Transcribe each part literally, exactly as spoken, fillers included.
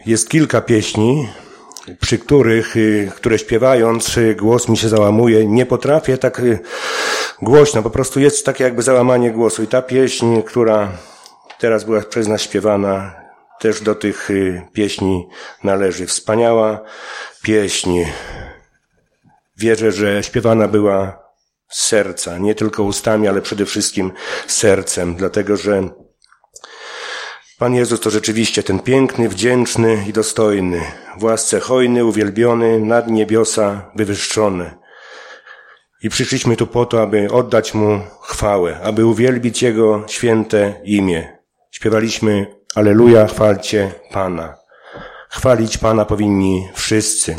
Jest kilka pieśni, przy których, które śpiewając, głos mi się załamuje. Nie potrafię tak głośno, po prostu jest takie jakby załamanie głosu. I ta pieśń, która teraz była przez nas śpiewana, też do tych pieśni należy. Wspaniała pieśń. Wierzę, że śpiewana była z serca, nie tylko ustami, ale przede wszystkim sercem, dlatego że Pan Jezus to rzeczywiście ten piękny, wdzięczny i dostojny, w łasce hojny, uwielbiony, nad niebiosa wywyższony. I przyszliśmy tu po to, aby oddać Mu chwałę, aby uwielbić Jego święte imię. Śpiewaliśmy Alleluja, chwalcie Pana. Chwalić Pana powinni wszyscy.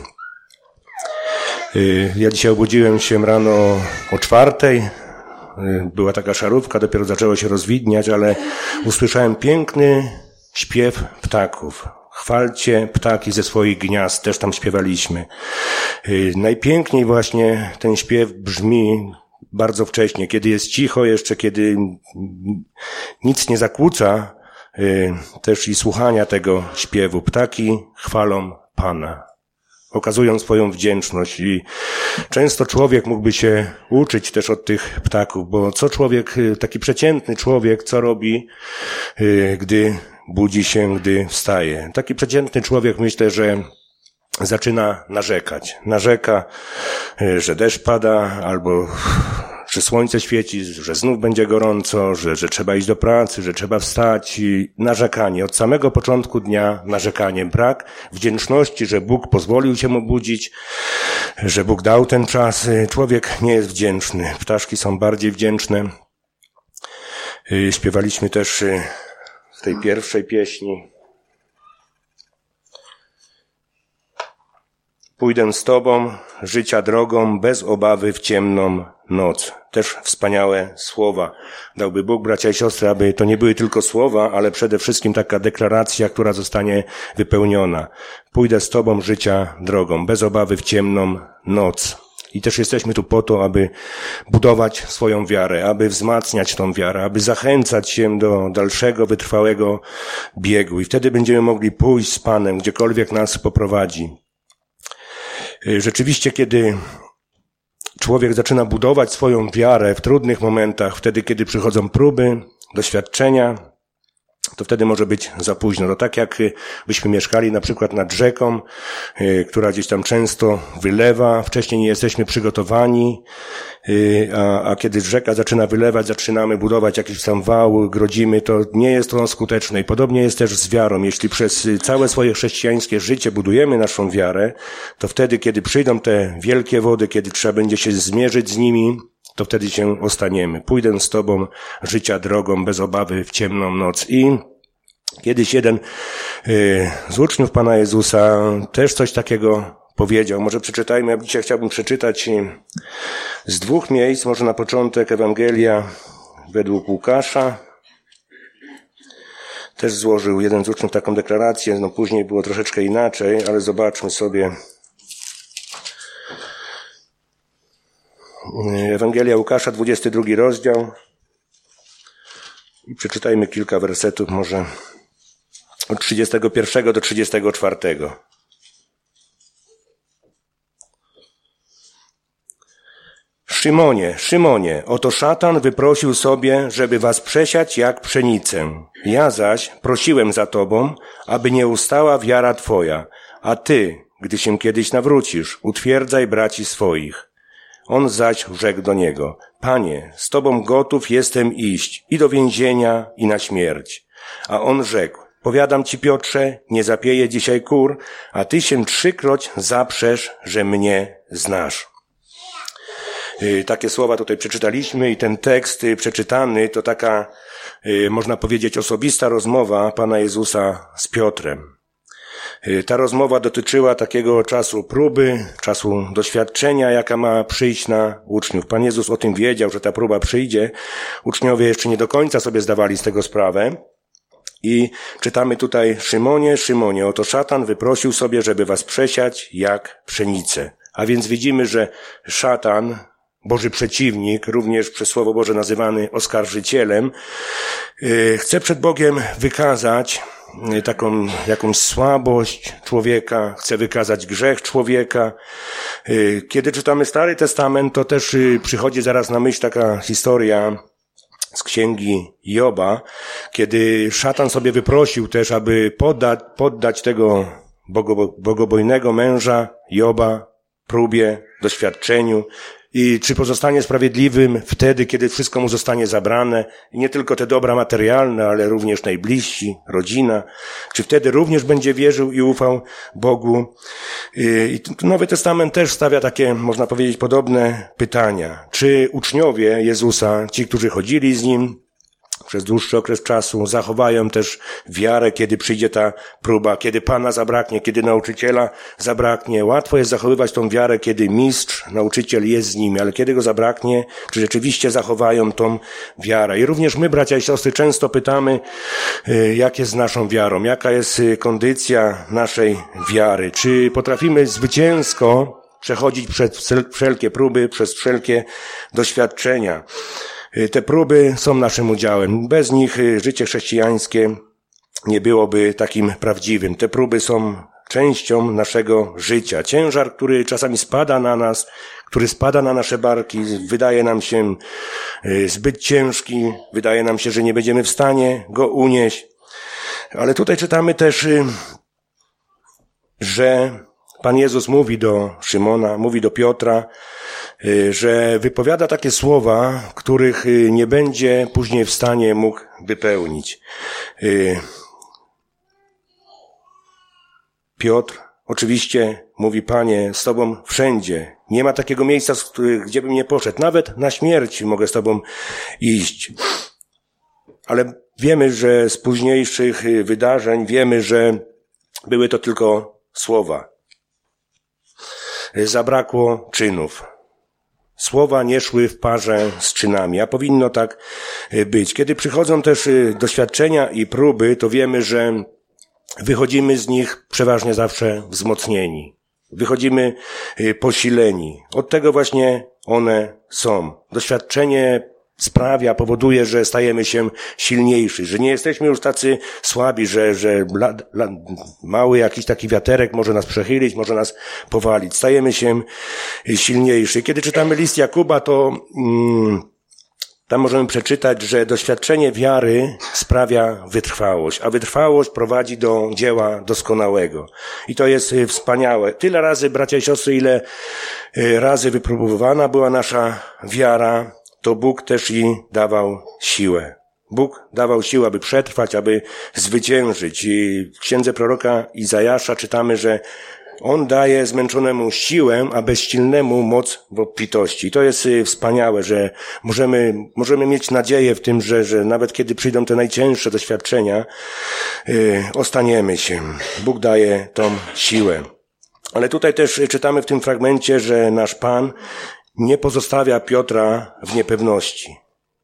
Ja dzisiaj obudziłem się rano o czwartej. Była taka szarówka, dopiero zaczęło się rozwidniać, ale usłyszałem piękny śpiew ptaków. Chwalcie ptaki ze swoich gniazd, też tam śpiewaliśmy. Najpiękniej właśnie ten śpiew brzmi bardzo wcześnie, kiedy jest cicho jeszcze, kiedy nic nie zakłóca też i słuchania tego śpiewu. Ptaki chwalą Pana, okazują swoją wdzięczność i często człowiek mógłby się uczyć też od tych ptaków, bo co człowiek, taki przeciętny człowiek, co robi, gdy budzi się, gdy wstaje. Taki przeciętny człowiek, myślę, że zaczyna narzekać. Narzeka, że deszcz pada, albo że słońce świeci, że znów będzie gorąco, że, że trzeba iść do pracy, że trzeba wstać. I narzekanie. Od samego początku dnia narzekanie. Brak wdzięczności, że Bóg pozwolił się obudzić, że Bóg dał ten czas. Człowiek nie jest wdzięczny. Ptaszki są bardziej wdzięczne. Śpiewaliśmy też w tej pierwszej pieśni. Pójdę z Tobą, życia drogą, bez obawy w ciemną noc. Też wspaniałe słowa. Dałby Bóg, bracia i siostry, aby to nie były tylko słowa, ale przede wszystkim taka deklaracja, która zostanie wypełniona. Pójdę z Tobą, życia drogą, bez obawy w ciemną noc. I też jesteśmy tu po to, aby budować swoją wiarę, aby wzmacniać tą wiarę, aby zachęcać się do dalszego, wytrwałego biegu. I wtedy będziemy mogli pójść z Panem, gdziekolwiek nas poprowadzi. Rzeczywiście, kiedy człowiek zaczyna budować swoją wiarę w trudnych momentach, wtedy, kiedy przychodzą próby, doświadczenia, to wtedy może być za późno. To tak jak byśmy mieszkali na przykład nad rzeką, która gdzieś tam często wylewa, wcześniej nie jesteśmy przygotowani, a, a kiedy rzeka zaczyna wylewać, zaczynamy budować jakiś tam wał, grodzimy, to nie jest to skuteczne. I podobnie jest też z wiarą. Jeśli przez całe swoje chrześcijańskie życie budujemy naszą wiarę, to wtedy, kiedy przyjdą te wielkie wody, kiedy trzeba będzie się zmierzyć z nimi, to wtedy się ostaniemy. Pójdę z Tobą życia drogą, bez obawy w ciemną noc. I kiedyś jeden y, z uczniów Pana Jezusa też coś takiego powiedział. Może przeczytajmy, ja dzisiaj chciałbym przeczytać z dwóch miejsc. Może na początek Ewangelia według Łukasza. Też złożył jeden z uczniów taką deklarację, no później było troszeczkę inaczej, ale zobaczmy sobie. Ewangelia Łukasza, dwudziesty drugi rozdział. I przeczytajmy kilka wersetów, może od trzydziestego pierwszego do trzydziestego czwartego. Szymonie, Szymonie, oto szatan wyprosił sobie, żeby was przesiać jak pszenicę. Ja zaś prosiłem za tobą, aby nie ustała wiara twoja, a ty, gdy się kiedyś nawrócisz, utwierdzaj braci swoich. On zaś rzekł do niego, Panie, z Tobą gotów jestem iść i do więzienia, i na śmierć. A on rzekł, powiadam Ci, Piotrze, nie zapieję dzisiaj kur, a Ty się trzykroć zaprzesz, że mnie znasz. Yy, takie słowa tutaj przeczytaliśmy i ten tekst yy, przeczytany to taka, yy, można powiedzieć, osobista rozmowa Pana Jezusa z Piotrem. Ta rozmowa dotyczyła takiego czasu próby, czasu doświadczenia, jaka ma przyjść na uczniów. Pan Jezus o tym wiedział, że ta próba przyjdzie. Uczniowie jeszcze nie do końca sobie zdawali z tego sprawę. I czytamy tutaj, Szymonie, Szymonie, oto szatan wyprosił sobie, żeby was przesiać jak pszenicę. A więc widzimy, że szatan, Boży przeciwnik, również przez Słowo Boże nazywany oskarżycielem, chce przed Bogiem wykazać taką jakąś słabość człowieka, chce wykazać grzech człowieka. Kiedy czytamy Stary Testament, to też przychodzi zaraz na myśl taka historia z księgi Joba, kiedy szatan sobie wyprosił też, aby poddać, poddać tego bogo, bogobojnego męża Joba próbie, doświadczeniu. I czy pozostanie sprawiedliwym wtedy, kiedy wszystko mu zostanie zabrane, i nie tylko te dobra materialne, ale również najbliżsi, rodzina, czy wtedy również będzie wierzył i ufał Bogu? I Nowy Testament też stawia takie, można powiedzieć, podobne pytania. Czy uczniowie Jezusa, ci, którzy chodzili z Nim przez dłuższy okres czasu, zachowają też wiarę, kiedy przyjdzie ta próba, kiedy Pana zabraknie, kiedy nauczyciela zabraknie. Łatwo jest zachowywać tą wiarę, kiedy mistrz, nauczyciel jest z nimi, ale kiedy go zabraknie, czy rzeczywiście zachowają tą wiarę. I również my, bracia i siostry, często pytamy, jak jest z naszą wiarą, jaka jest kondycja naszej wiary, czy potrafimy zwycięsko przechodzić przez wszelkie próby, przez wszelkie doświadczenia. Te próby są naszym udziałem. Bez nich życie chrześcijańskie nie byłoby takim prawdziwym. Te próby są częścią naszego życia. Ciężar, który czasami spada na nas, który spada na nasze barki, wydaje nam się zbyt ciężki, wydaje nam się, że nie będziemy w stanie go unieść. Ale tutaj czytamy też, że Pan Jezus mówi do Szymona, mówi do Piotra, że wypowiada takie słowa, których nie będzie później w stanie mógł wypełnić. Piotr oczywiście mówi, Panie, z Tobą wszędzie. Nie ma takiego miejsca, gdzie bym nie poszedł. Nawet na śmierć mogę z Tobą iść. Ale wiemy, że z późniejszych wydarzeń wiemy, że były to tylko słowa. Zabrakło czynów. Słowa nie szły w parze z czynami, a powinno tak być. Kiedy przychodzą też doświadczenia i próby, to wiemy, że wychodzimy z nich przeważnie zawsze wzmocnieni. Wychodzimy posileni. Od tego właśnie one są. Doświadczenie sprawia, powoduje, że stajemy się silniejsi, że nie jesteśmy już tacy słabi, że, że la, la, mały jakiś taki wiaterek może nas przechylić, może nas powalić. Stajemy się silniejsi. Kiedy czytamy list Jakuba, to mm, tam możemy przeczytać, że doświadczenie wiary sprawia wytrwałość, a wytrwałość prowadzi do dzieła doskonałego. I to jest wspaniałe. Tyle razy, bracia i siostry, ile razy wypróbowana była nasza wiara, to Bóg też i dawał siłę. Bóg dawał siłę, aby przetrwać, aby zwyciężyć. I w księdze proroka Izajasza czytamy, że On daje zmęczonemu siłę, a bezsilnemu moc w obfitości. I to jest wspaniałe, że możemy, możemy mieć nadzieję w tym, że, że nawet kiedy przyjdą te najcięższe doświadczenia, yy, ostaniemy się. Bóg daje tą siłę. Ale tutaj też czytamy w tym fragmencie, że nasz Pan nie pozostawia Piotra w niepewności.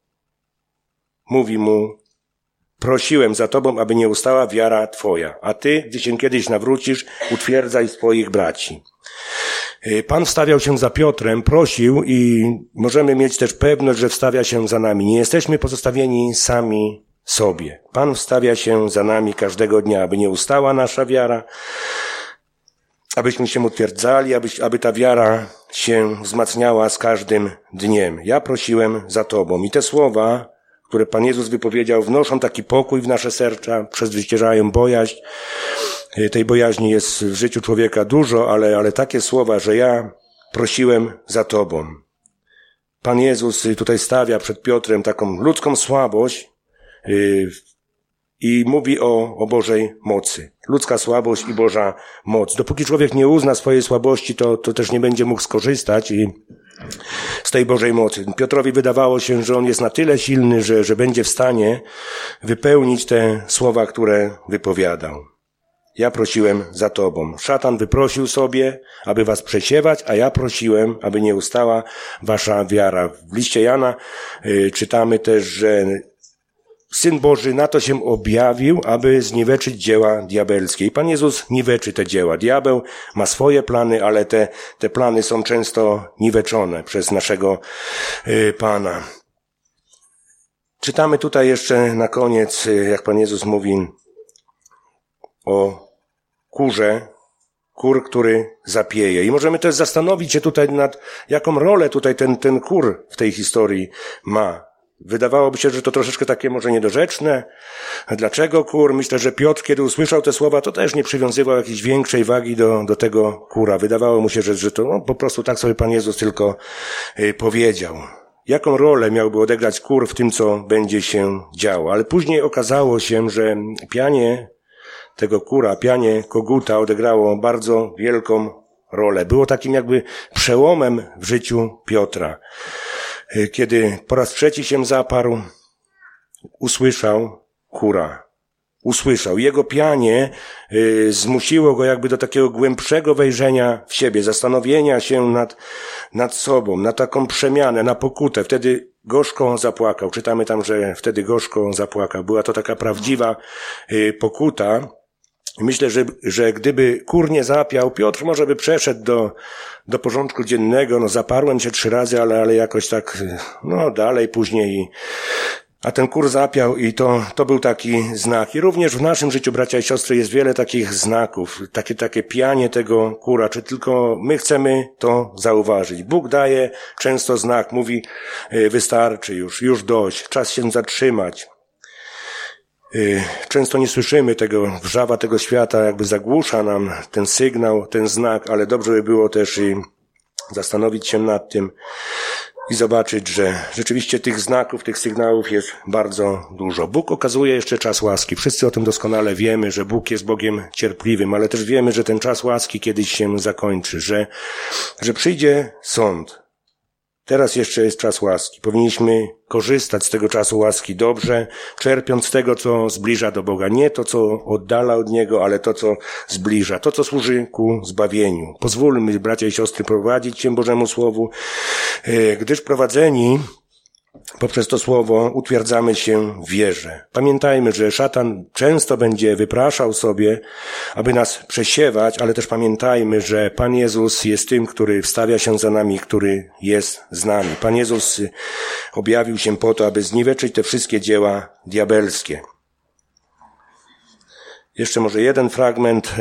Mówi mu, prosiłem za tobą, aby nie ustała wiara twoja, a ty, gdy się kiedyś nawrócisz, utwierdzaj swoich braci. Pan wstawiał się za Piotrem, prosił i możemy mieć też pewność, że wstawia się za nami. Nie jesteśmy pozostawieni sami sobie. Pan wstawia się za nami każdego dnia, aby nie ustała nasza wiara, abyśmy się utwierdzali, aby, aby ta wiara się wzmacniała z każdym dniem. Ja prosiłem za Tobą. I te słowa, które Pan Jezus wypowiedział, wnoszą taki pokój w nasze serca, przezwyciężają bojaźń. Tej bojaźni jest w życiu człowieka dużo, ale, ale takie słowa, że ja prosiłem za Tobą. Pan Jezus tutaj stawia przed Piotrem taką ludzką słabość, yy, i mówi o, o Bożej mocy. Ludzka słabość i Boża moc. Dopóki człowiek nie uzna swojej słabości, to, to też nie będzie mógł skorzystać i z tej Bożej mocy. Piotrowi wydawało się, że on jest na tyle silny, że, że będzie w stanie wypełnić te słowa, które wypowiadał. Ja prosiłem za Tobą. Szatan wyprosił sobie, aby was przesiewać, a ja prosiłem, aby nie ustała wasza wiara. W liście Jana y, czytamy też, że Syn Boży na to się objawił, aby zniweczyć dzieła diabelskie. I Pan Jezus niweczy te dzieła. Diabeł ma swoje plany, ale te, te plany są często niweczone przez naszego y, Pana. Czytamy tutaj jeszcze na koniec, jak Pan Jezus mówi, o kurze, kur, który zapieje. I możemy też zastanowić się tutaj nad, jaką rolę tutaj ten, ten kur w tej historii ma. Wydawałoby się, że to troszeczkę takie może niedorzeczne. Dlaczego kur? Myślę, że Piotr, kiedy usłyszał te słowa, to też nie przywiązywał jakiejś większej wagi do, do tego kura. Wydawało mu się, że, że to no, po prostu tak sobie Pan Jezus tylko y, powiedział. Jaką rolę miałby odegrać kur w tym, co będzie się działo. Ale później okazało się, że pianie tego kura, pianie koguta odegrało bardzo wielką rolę. Było takim jakby przełomem w życiu Piotra. Kiedy po raz trzeci się zaparł, usłyszał kura. Usłyszał. Jego pianie y, zmusiło go jakby do takiego głębszego wejrzenia w siebie, zastanowienia się nad, nad sobą, na taką przemianę, na pokutę. Wtedy gorzko zapłakał. Czytamy tam, że wtedy gorzko zapłakał. Była to taka prawdziwa y, pokuta. Myślę, że, że gdyby kur nie zapiał, Piotr może by przeszedł do, do porządku dziennego, no zaparłem się trzy razy, ale, ale jakoś tak, no dalej, później. A ten kur zapiał i to, to był taki znak. I również w naszym życiu, bracia i siostry, jest wiele takich znaków, takie, takie pianie tego kura, czy tylko my chcemy to zauważyć. Bóg daje często znak, mówi, wystarczy już, już dość, czas się zatrzymać. Często nie słyszymy tego wrzawa tego świata, jakby zagłusza nam ten sygnał, ten znak, ale dobrze by było też i zastanowić się nad tym i zobaczyć, że rzeczywiście tych znaków, tych sygnałów jest bardzo dużo. Bóg okazuje jeszcze czas łaski. Wszyscy o tym doskonale wiemy, że Bóg jest Bogiem cierpliwym, ale też wiemy, że ten czas łaski kiedyś się zakończy, że, że przyjdzie sąd. Teraz jeszcze jest czas łaski. Powinniśmy korzystać z tego czasu łaski dobrze, czerpiąc z tego, co zbliża do Boga. Nie to, co oddala od Niego, ale to, co zbliża. To, co służy ku zbawieniu. Pozwólmy, bracia i siostry, prowadzić się Bożemu Słowu, gdyż prowadzeni poprzez to słowo utwierdzamy się w wierze. Pamiętajmy, że szatan często będzie wypraszał sobie, aby nas przesiewać, ale też pamiętajmy, że Pan Jezus jest tym, który wstawia się za nami, który jest z nami. Pan Jezus objawił się po to, aby zniweczyć te wszystkie dzieła diabelskie. Jeszcze może jeden fragment,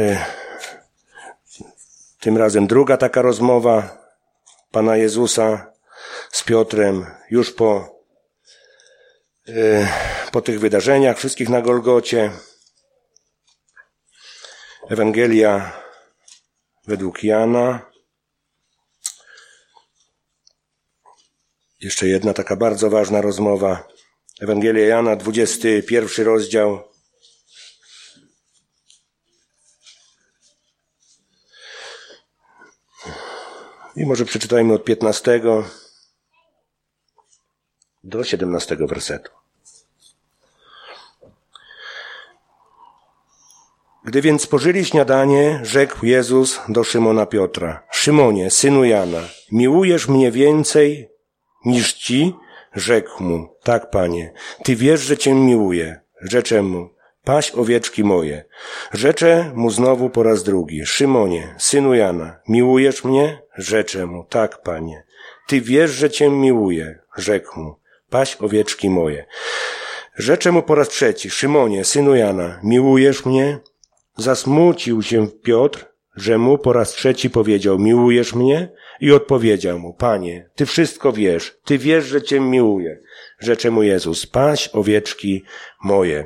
tym razem druga taka rozmowa Pana Jezusa z Piotrem już po, yy, po tych wydarzeniach wszystkich na Golgocie. Ewangelia według Jana. Jeszcze jedna taka bardzo ważna rozmowa. Ewangelia Jana, dwudziesty pierwszy rozdział. I może przeczytajmy od piętnastego do siedemnastego wersetu. Gdy więc spożyli śniadanie, rzekł Jezus do Szymona Piotra: Szymonie, synu Jana, miłujesz mnie więcej niż ci? Rzekł mu: tak, Panie, Ty wiesz, że Cię miłuję. Rzeczę mu: paś owieczki moje. Rzeczę mu znowu po raz drugi: Szymonie, synu Jana, miłujesz mnie? Rzeczę mu: tak, Panie, Ty wiesz, że Cię miłuję. Rzekł mu: paś owieczki moje. Rzeczę mu po raz trzeci: Szymonie, synu Jana, miłujesz mnie? Zasmucił się Piotr, że mu po raz trzeci powiedział: miłujesz mnie? I odpowiedział mu: Panie, Ty wszystko wiesz, Ty wiesz, że Cię miłuję. Rzecze mu Jezus: paś owieczki moje.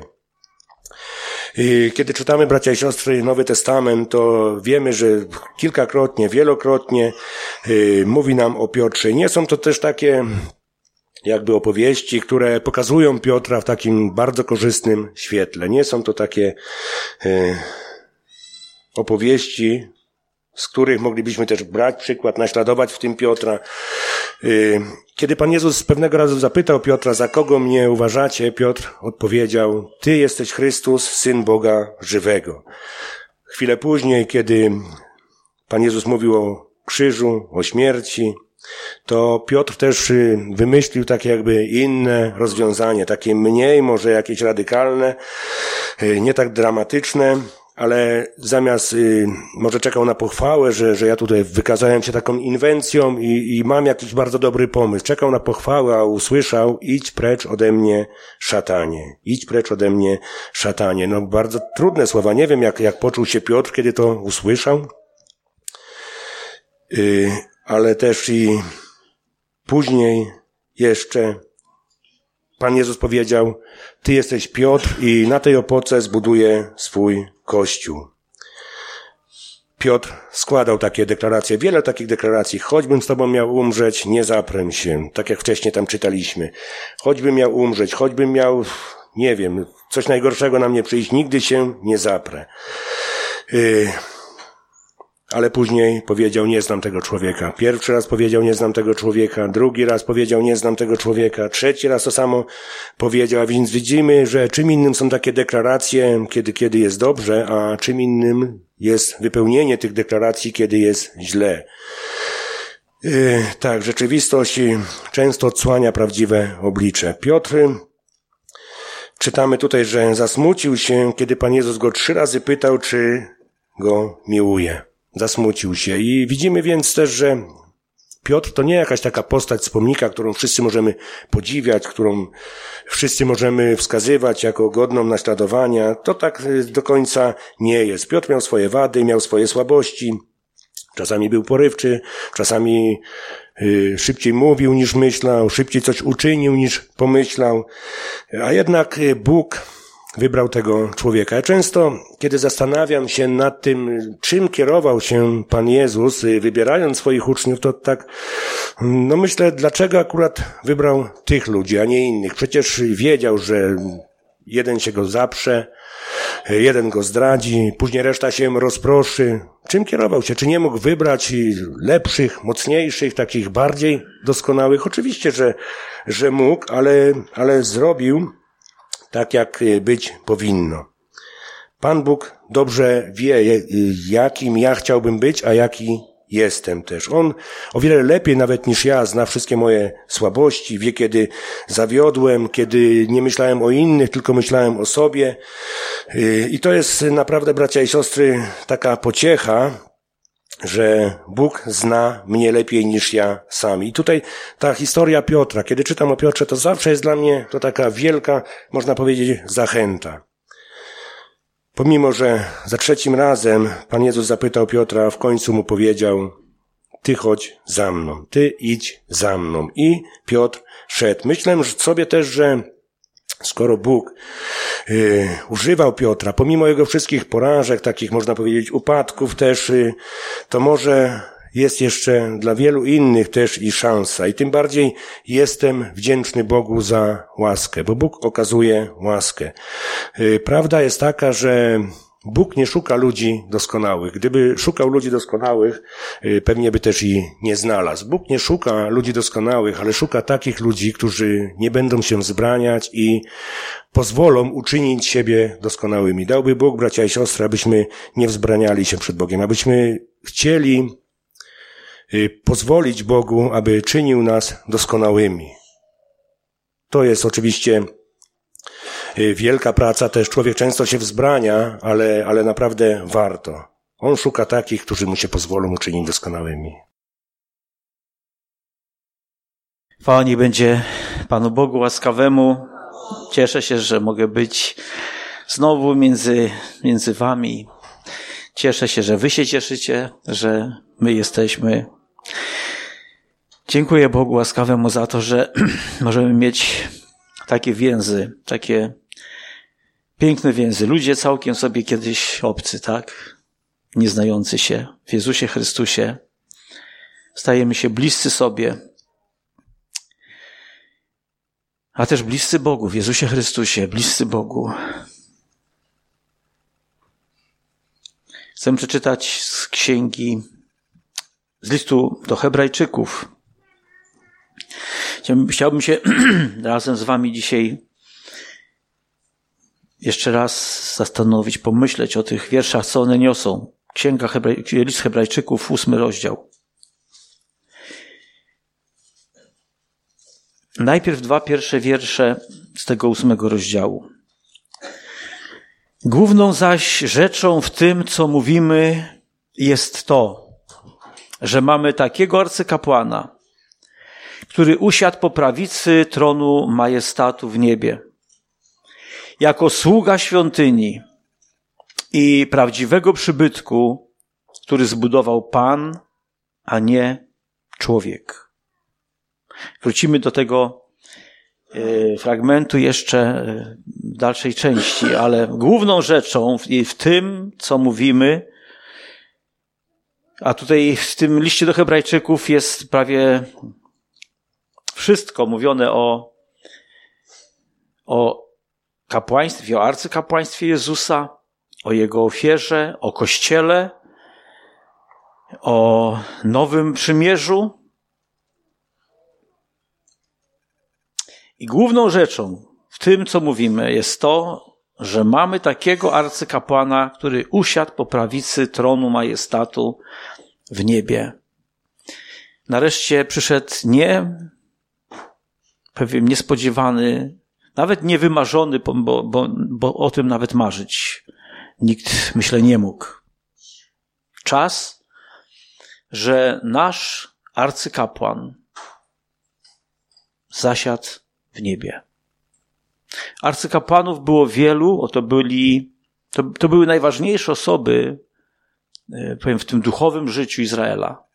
I kiedy czytamy, bracia i siostry, Nowy Testament, to wiemy, że kilkakrotnie, wielokrotnie yy, mówi nam o Piotrze. Nie są to też takie jakby opowieści, które pokazują Piotra w takim bardzo korzystnym świetle. Nie są to takie yy, opowieści, z których moglibyśmy też brać przykład, naśladować w tym Piotra. Kiedy Pan Jezus pewnego razu zapytał Piotra: za kogo mnie uważacie? Piotr odpowiedział: Ty jesteś Chrystus, Syn Boga żywego. Chwilę później, kiedy Pan Jezus mówił o krzyżu, o śmierci, to Piotr też wymyślił takie jakby inne rozwiązanie, takie mniej może jakieś radykalne, nie tak dramatyczne. ale zamiast, y, może czekał na pochwałę, że, że ja tutaj wykazałem się taką inwencją i, i mam jakiś bardzo dobry pomysł. Czekał na pochwałę, a usłyszał: idź precz ode mnie, szatanie. Idź precz ode mnie, szatanie. No bardzo trudne słowa. Nie wiem, jak, jak poczuł się Piotr, kiedy to usłyszał. Y, ale też i później jeszcze Pan Jezus powiedział: ty jesteś Piotr i na tej opoce zbuduję swój Kościół. Piotr składał takie deklaracje, wiele takich deklaracji. Choćbym z tobą miał umrzeć, nie zaprę się. Tak jak wcześniej tam czytaliśmy. Choćbym miał umrzeć, choćbym miał, nie wiem, coś najgorszego na mnie przyjść, nigdy się nie zaprę. Yy, ale później powiedział: nie znam tego człowieka. Pierwszy raz powiedział: nie znam tego człowieka. Drugi raz powiedział: nie znam tego człowieka. Trzeci raz to samo powiedział. A więc widzimy, że czym innym są takie deklaracje, kiedy, kiedy jest dobrze, a czym innym jest wypełnienie tych deklaracji, kiedy jest źle. Yy, tak, rzeczywistość często odsłania prawdziwe oblicze. Piotr, czytamy tutaj, że zasmucił się, kiedy Pan Jezus go trzy razy pytał, czy go miłuje. Zasmucił się. I widzimy więc też, że Piotr to nie jakaś taka postać z pomnika, którą wszyscy możemy podziwiać, którą wszyscy możemy wskazywać jako godną naśladowania. To tak do końca nie jest. Piotr miał swoje wady, miał swoje słabości. Czasami był porywczy, czasami y, szybciej mówił niż myślał, szybciej coś uczynił niż pomyślał. A jednak Bóg wybrał tego człowieka. Ja często, kiedy zastanawiam się nad tym, czym kierował się Pan Jezus, wybierając swoich uczniów, to tak, no myślę, dlaczego akurat wybrał tych ludzi, a nie innych. Przecież wiedział, że jeden się go zaprze, jeden go zdradzi, później reszta się rozproszy. Czym kierował się? Czy nie mógł wybrać lepszych, mocniejszych, takich bardziej doskonałych? Oczywiście, że, że mógł, ale, ale zrobił tak, jak być powinno. Pan Bóg dobrze wie, jakim ja chciałbym być, a jaki jestem też. On o wiele lepiej nawet niż ja zna wszystkie moje słabości, wie, kiedy zawiodłem, kiedy nie myślałem o innych, tylko myślałem o sobie. I to jest naprawdę, bracia i siostry, taka pociecha, że Bóg zna mnie lepiej niż ja sam. I tutaj ta historia Piotra, kiedy czytam o Piotrze, to zawsze jest dla mnie to taka wielka, można powiedzieć, zachęta. Pomimo, że za trzecim razem Pan Jezus zapytał Piotra, w końcu mu powiedział: ty chodź za mną, ty idź za mną. I Piotr szedł. Myślę sobie też, że skoro Bóg y, używał Piotra, pomimo jego wszystkich porażek, takich można powiedzieć upadków też, y, to może jest jeszcze dla wielu innych też i szansa. I tym bardziej jestem wdzięczny Bogu za łaskę, bo Bóg okazuje łaskę. Y, prawda jest taka, że Bóg nie szuka ludzi doskonałych. Gdyby szukał ludzi doskonałych, pewnie by też i nie znalazł. Bóg nie szuka ludzi doskonałych, ale szuka takich ludzi, którzy nie będą się wzbraniać i pozwolą uczynić siebie doskonałymi. Dałby Bóg, bracia i siostry, abyśmy nie wzbraniali się przed Bogiem, abyśmy chcieli pozwolić Bogu, aby czynił nas doskonałymi. To jest oczywiście wielka praca, też człowiek często się wzbrania, ale, ale naprawdę warto. On szuka takich, którzy mu się pozwolą uczynić doskonałymi. Chwała niech będzie Panu Bogu łaskawemu. Cieszę się, że mogę być znowu między, między wami. Cieszę się, że wy się cieszycie, że my jesteśmy. Dziękuję Bogu łaskawemu za to, że możemy mieć takie więzy, takie piękne więzy. Ludzie całkiem sobie kiedyś obcy, tak? Nieznający się w Jezusie Chrystusie. Stajemy się bliscy sobie, a też bliscy Bogu, w Jezusie Chrystusie, bliscy Bogu. Chcę przeczytać z księgi, z listu do Hebrajczyków. Chciałbym się razem z wami dzisiaj jeszcze raz zastanowić, pomyśleć o tych wierszach, co one niosą. Księga Hebraj... List Hebrajczyków, ósmy rozdział. Najpierw dwa pierwsze wiersze z tego ósmego rozdziału. Główną zaś rzeczą w tym, co mówimy, jest to, że mamy takiego arcykapłana, który usiadł po prawicy tronu majestatu w niebie. Jako sługa świątyni i prawdziwego przybytku, który zbudował Pan, a nie człowiek. Wrócimy do tego fragmentu jeszcze w dalszej części, ale główną rzeczą w tym, co mówimy, a tutaj w tym liście do Hebrajczyków jest prawie wszystko mówione o, o kapłaństwie, o arcykapłaństwie Jezusa, o Jego ofierze, o Kościele, o nowym przymierzu. I główną rzeczą w tym, co mówimy, jest to, że mamy takiego arcykapłana, który usiadł po prawicy tronu majestatu w niebie. Nareszcie przyszedł nie pewien niespodziewany, nawet niewymarzony, bo, bo, bo o tym nawet marzyć nikt, myślę, nie mógł. Czas, że nasz arcykapłan zasiadł w niebie. Arcykapłanów było wielu, oto byli, to, to były najważniejsze osoby, powiem, w tym duchowym życiu Izraela.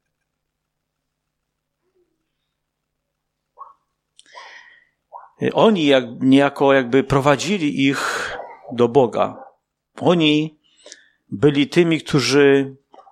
Oni jak, niejako jakby prowadzili ich do Boga. Oni byli tymi, którzy,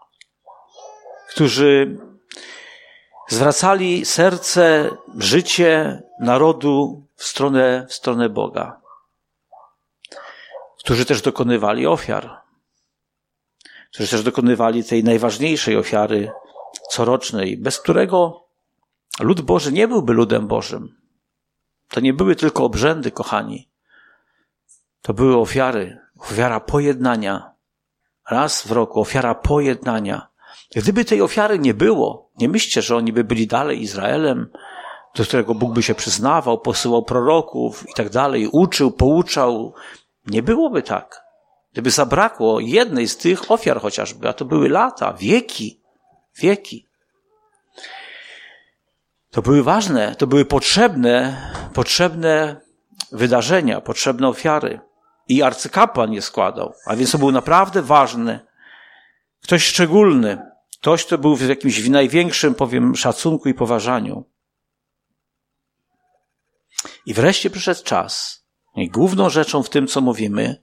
którzy zwracali serce, życie narodu w stronę, w stronę Boga. Którzy też dokonywali ofiar. Którzy też dokonywali tej najważniejszej ofiary corocznej, bez którego lud Boży nie byłby ludem Bożym. To nie były tylko obrzędy, kochani. To były ofiary. Ofiara pojednania. Raz w roku ofiara pojednania. Gdyby tej ofiary nie było, nie myślcie, że oni by byli dalej Izraelem, do którego Bóg by się przyznawał, posyłał proroków i tak dalej, uczył, pouczał. Nie byłoby tak. Gdyby zabrakło jednej z tych ofiar chociażby, a to były lata, wieki, wieki. To były ważne, to były potrzebne, potrzebne wydarzenia, potrzebne ofiary. I arcykapłan je składał, a więc to był naprawdę ważny, ktoś szczególny, ktoś, kto był w jakimś największym, powiem, szacunku i poważaniu. I wreszcie przyszedł czas. I główną rzeczą w tym, co mówimy,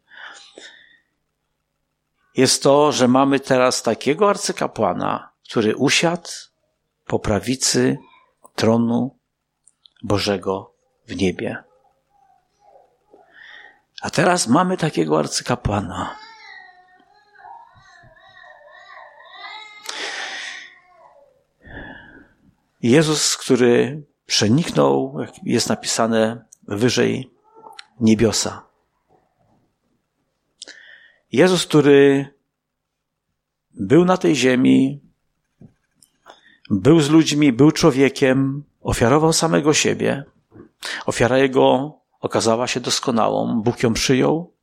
jest to, że mamy teraz takiego arcykapłana, który usiadł po prawicy tronu Bożego w niebie. A teraz mamy takiego arcykapłana. Jezus, który przeniknął, jak jest napisane, wyżej niebiosa. Jezus, który był na tej ziemi, był z ludźmi, był człowiekiem, ofiarował samego siebie. Ofiara Jego okazała się doskonałą. Bóg ją przyjął.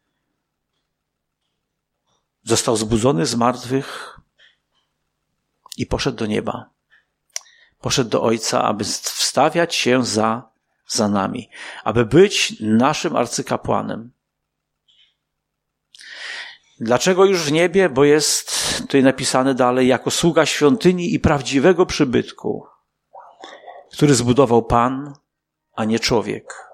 Został zbudzony z martwych i poszedł do nieba. Poszedł do Ojca, aby wstawiać się za, za nami. Aby być naszym arcykapłanem. Dlaczego już w niebie? Bo jest tutaj napisane dalej, jako sługa świątyni i prawdziwego przybytku, który zbudował Pan, a nie człowiek.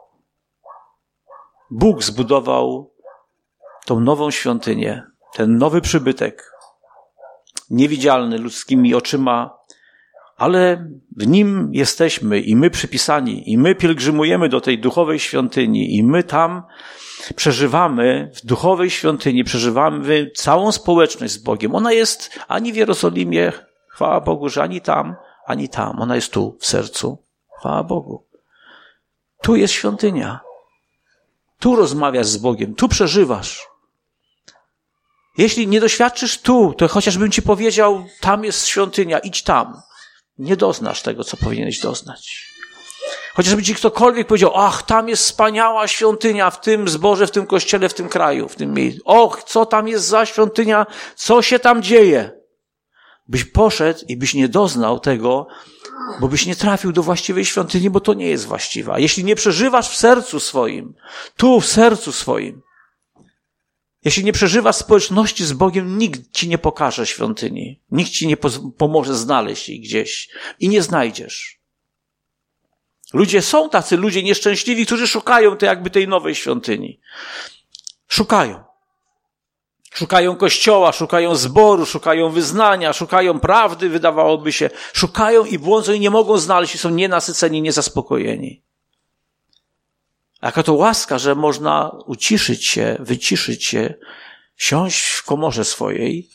Bóg zbudował tą nową świątynię, ten nowy przybytek, niewidzialny ludzkimi oczyma, ale w nim jesteśmy i my przypisani, i my pielgrzymujemy do tej duchowej świątyni, i my tam przeżywamy, w duchowej świątyni przeżywamy całą społeczność z Bogiem. Ona jest ani w Jerozolimie, chwała Bogu, że ani tam, ani tam. Ona jest tu, w sercu. Chwała Bogu. Tu jest świątynia. Tu rozmawiasz z Bogiem, tu przeżywasz. Jeśli nie doświadczysz tu, to chociażbym ci powiedział, tam jest świątynia, idź tam. Nie doznasz tego, co powinieneś doznać. Chociażby ci ktokolwiek powiedział, ach, tam jest wspaniała świątynia w tym zborze, w tym kościele, w tym kraju, w tym miejscu. Och, co tam jest za świątynia, co się tam dzieje? Byś poszedł i byś nie doznał tego, bo byś nie trafił do właściwej świątyni, bo to nie jest właściwa. Jeśli nie przeżywasz w sercu swoim, tu w sercu swoim, jeśli nie przeżywasz społeczności z Bogiem, nikt ci nie pokaże świątyni. Nikt ci nie pomoże znaleźć jej gdzieś. I nie znajdziesz. Ludzie są tacy, ludzie nieszczęśliwi, którzy szukają tej jakby tej nowej świątyni. Szukają. Szukają kościoła, szukają zboru, szukają wyznania, szukają prawdy, wydawałoby się. Szukają i błądzą i nie mogą znaleźć i są nienasyceni, niezaspokojeni. Jaka to łaska, że można uciszyć się, wyciszyć się, siąść w komorze swojej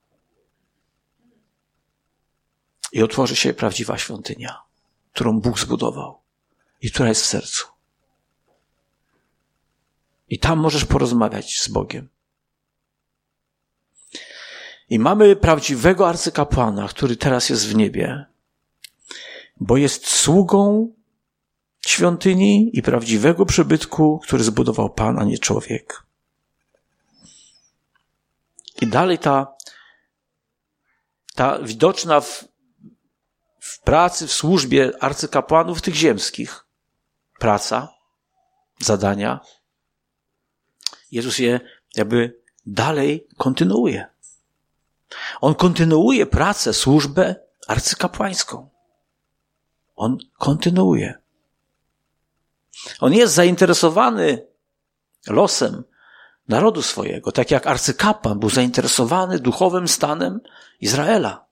i otworzy się prawdziwa świątynia, którą Bóg zbudował i która jest w sercu. I tam możesz porozmawiać z Bogiem. I mamy prawdziwego arcykapłana, który teraz jest w niebie, bo jest sługą świątyni i prawdziwego przybytku, który zbudował Pan, a nie człowiek. I dalej ta, ta widoczna w, w pracy, w służbie arcykapłanów tych ziemskich praca, zadania, Jezus je jakby dalej kontynuuje. On kontynuuje pracę, służbę arcykapłańską. On kontynuuje. On jest zainteresowany losem narodu swojego, tak jak arcykapłan był zainteresowany duchowym stanem Izraela.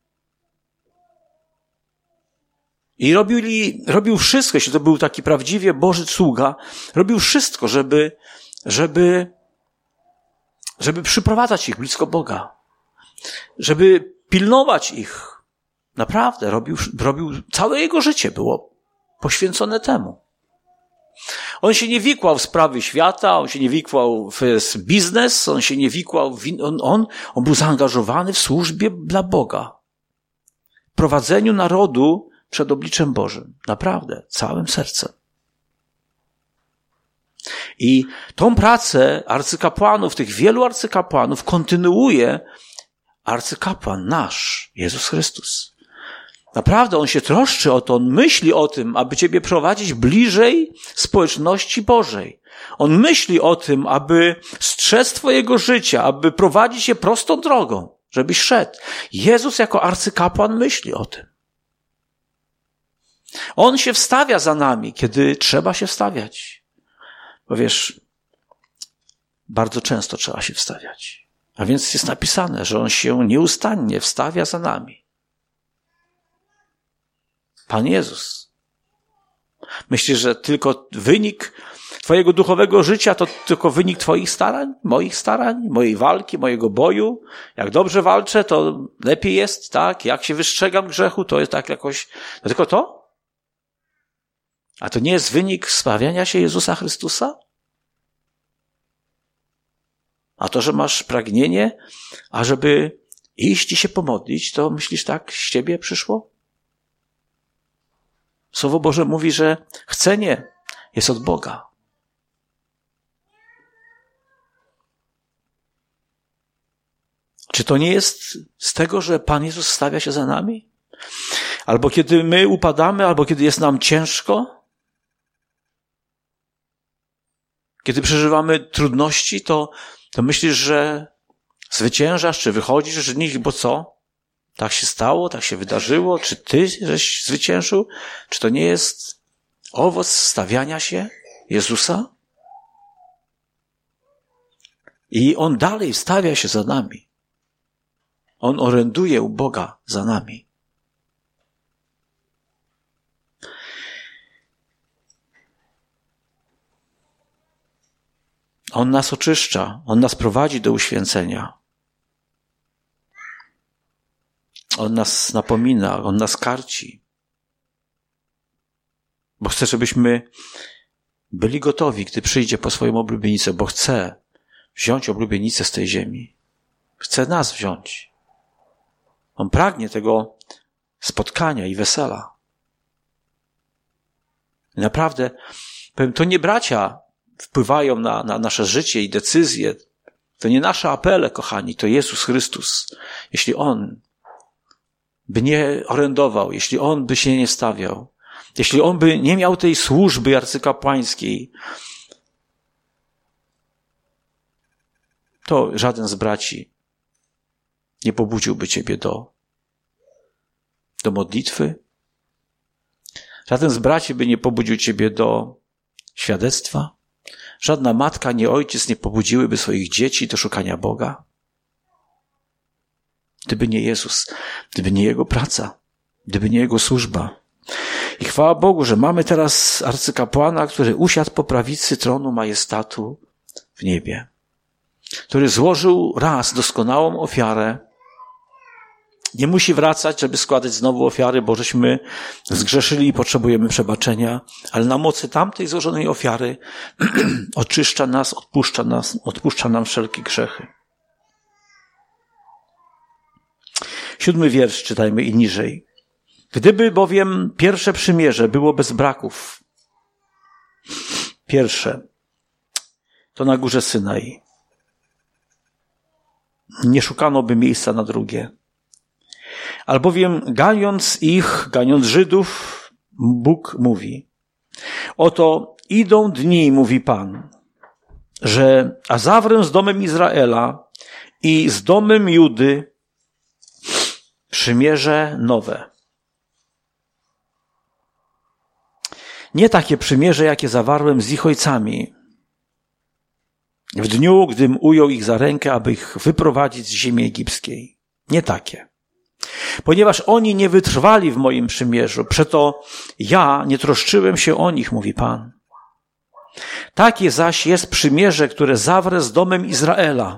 I robił, robił wszystko, jeśli to był taki prawdziwie Boży sługa, robił wszystko, żeby, żeby, żeby przyprowadzać ich blisko Boga. Żeby pilnować ich. Naprawdę, robił, robił, całe jego życie było poświęcone temu. On się nie wikłał w sprawy świata, on się nie wikłał w biznes, on się nie wikłał w, on, on, on był zaangażowany w służbie dla Boga. W prowadzeniu narodu przed obliczem Bożym. Naprawdę, całym sercem. I tą pracę arcykapłanów, tych wielu arcykapłanów kontynuuje arcykapłan nasz, Jezus Chrystus. Naprawdę, On się troszczy o to, On myśli o tym, aby ciebie prowadzić bliżej społeczności Bożej. On myśli o tym, aby strzec twojego życia, aby prowadzić je prostą drogą, żebyś szedł. Jezus jako arcykapłan myśli o tym. On się wstawia za nami, kiedy trzeba się wstawiać. Bo wiesz, bardzo często trzeba się wstawiać. A więc jest napisane, że On się nieustannie wstawia za nami. Pan Jezus. Myślisz, że tylko wynik twojego duchowego życia to tylko wynik twoich starań, moich starań, mojej walki, mojego boju? Jak dobrze walczę, to lepiej jest, tak? Jak się wystrzegam grzechu, to jest tak jakoś... To tylko to? A to nie jest wynik wstawiania się Jezusa Chrystusa? A to, że masz pragnienie, ażeby iść i się pomodlić, to myślisz tak z ciebie przyszło? Słowo Boże mówi, że chcenie jest od Boga. Czy to nie jest z tego, że Pan Jezus stawia się za nami? Albo kiedy my upadamy, albo kiedy jest nam ciężko? Kiedy przeżywamy trudności, to, to myślisz, że zwyciężasz, czy wychodzisz z nich, bo co? Tak się stało, tak się wydarzyło? Czy ty żeś zwyciężył? Czy to nie jest owoc stawiania się Jezusa? I On dalej stawia się za nami. On oręduje u Boga za nami. On nas oczyszcza, On nas prowadzi do uświęcenia. On nas napomina, On nas karci. Bo chce, żebyśmy byli gotowi, gdy przyjdzie po swoją oblubienicę, bo chce wziąć oblubienicę z tej ziemi. Chce nas wziąć. On pragnie tego spotkania i wesela. Naprawdę, powiem, to nie bracia wpływają na, na nasze życie i decyzje. To nie nasze apele, kochani, to Jezus Chrystus. Jeśli On by nie orędował, jeśli On by się nie stawiał, jeśli On by nie miał tej służby arcykapłańskiej, to żaden z braci nie pobudziłby ciebie do, do modlitwy. Żaden z braci by nie pobudził ciebie do świadectwa. Żadna matka, ani ojciec nie pobudziłyby swoich dzieci do szukania Boga. Gdyby nie Jezus, gdyby nie Jego praca, gdyby nie Jego służba. I chwała Bogu, że mamy teraz arcykapłana, który usiadł po prawicy tronu majestatu w niebie, który złożył raz doskonałą ofiarę. Nie musi wracać, żeby składać znowu ofiary, bo żeśmy zgrzeszyli i potrzebujemy przebaczenia, ale na mocy tamtej złożonej ofiary oczyszcza nas, odpuszcza nas, odpuszcza nam wszelkie grzechy. Siódmy wiersz czytajmy i niżej. Gdyby bowiem pierwsze przymierze było bez braków, pierwsze, to na górze Synaj, nie szukano by miejsca na drugie. Albowiem ganiąc ich, ganiąc Żydów, Bóg mówi: oto idą dni, mówi Pan, że a zawrę z domem Izraela i z domem Judy przymierze nowe. Nie takie przymierze, jakie zawarłem z ich ojcami w dniu, gdym ujął ich za rękę, aby ich wyprowadzić z ziemi egipskiej. Nie takie. Ponieważ oni nie wytrwali w moim przymierzu, przeto ja nie troszczyłem się o nich, mówi Pan. Takie zaś jest przymierze, które zawrę z domem Izraela.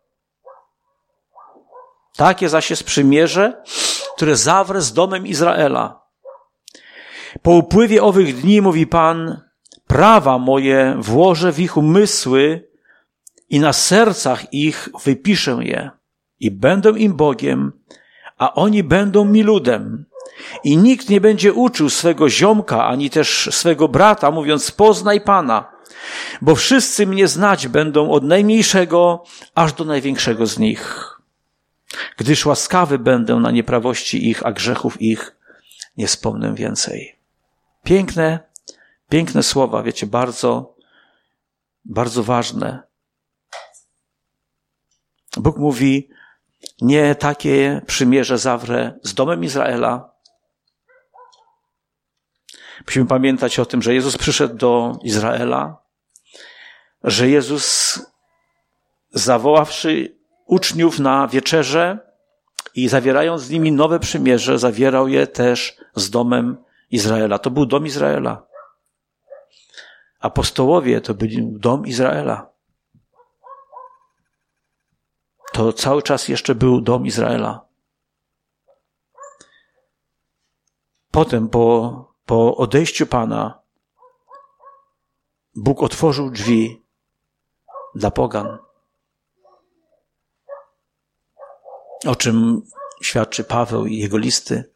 Takie zaś jest przymierze, które zawrę z domem Izraela. Po upływie owych dni, mówi Pan, prawa moje włożę w ich umysły i na sercach ich wypiszę je i będę im Bogiem, a oni będą mi ludem. I nikt nie będzie uczył swego ziomka, ani też swego brata, mówiąc: poznaj Pana, bo wszyscy mnie znać będą od najmniejszego aż do największego z nich. Gdyż łaskawy będę na nieprawości ich, a grzechów ich nie wspomnę więcej. Piękne, piękne słowa, wiecie, bardzo, bardzo ważne. Bóg mówi: nie takie przymierze zawrę z domem Izraela. Musimy pamiętać o tym, że Jezus przyszedł do Izraela, że Jezus, zawoławszy uczniów na wieczerzę i zawierając z nimi nowe przymierze, zawierał je też z domem Izraela. To był dom Izraela. Apostołowie to byli dom Izraela. To cały czas jeszcze był dom Izraela. Potem, po, po odejściu Pana, Bóg otworzył drzwi dla pogan. O czym świadczy Paweł i jego listy.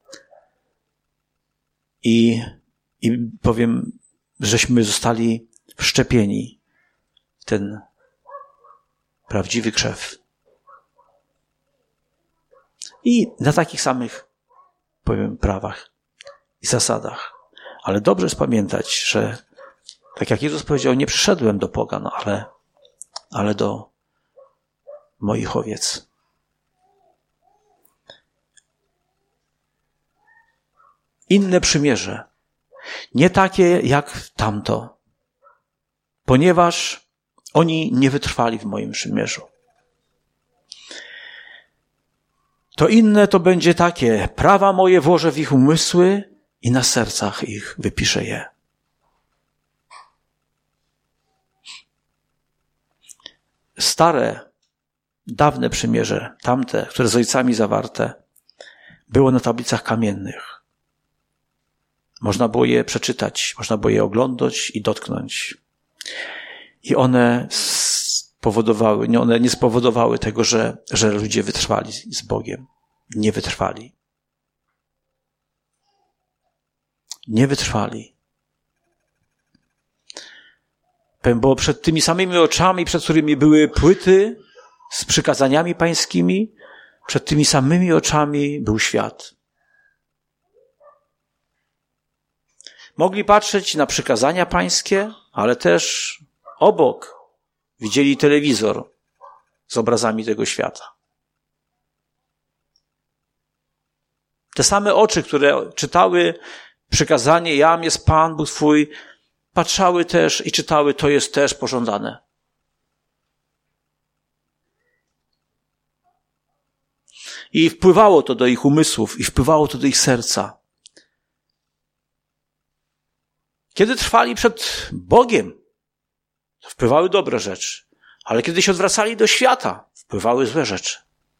I, i powiem, żeśmy zostali wszczepieni w ten prawdziwy krzew. I na takich samych, powiem, prawach i zasadach. Ale dobrze jest pamiętać, że tak jak Jezus powiedział, nie przyszedłem do pogan, ale, ale do moich owiec. Inne przymierze. Nie takie jak tamto. Ponieważ oni nie wytrwali w moim przymierzu. To inne to będzie takie: prawa moje włożę w ich umysły i na sercach ich wypiszę je. Stare, dawne przymierze, tamte, które z ojcami zawarte, było na tablicach kamiennych. Można było je przeczytać, można było je oglądać i dotknąć. I one spowodowały, nie, one nie spowodowały tego, że, że ludzie wytrwali z Bogiem. Nie wytrwali. Nie wytrwali. Bo przed tymi samymi oczami, przed którymi były płyty z przykazaniami pańskimi, przed tymi samymi oczami był świat. Mogli patrzeć na przykazania pańskie, ale też obok widzieli telewizor z obrazami tego świata. Te same oczy, które czytały przykazanie Jam jest Pan, Bóg Twój, patrzały też i czytały, to jest też pożądane. I wpływało to do ich umysłów, i wpływało to do ich serca. Kiedy trwali przed Bogiem, to wpływały dobre rzeczy, ale kiedy się odwracali do świata, wpływały złe rzeczy.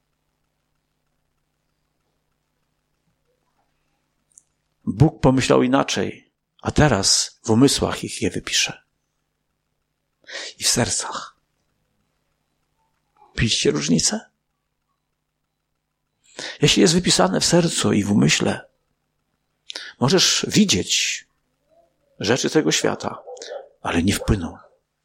Bóg pomyślał inaczej, a teraz w umysłach ich je wypisze. I w sercach. Widzicie różnicę? Jeśli jest wypisane w sercu i w umyśle, możesz widzieć rzeczy tego świata, ale nie wpłyną.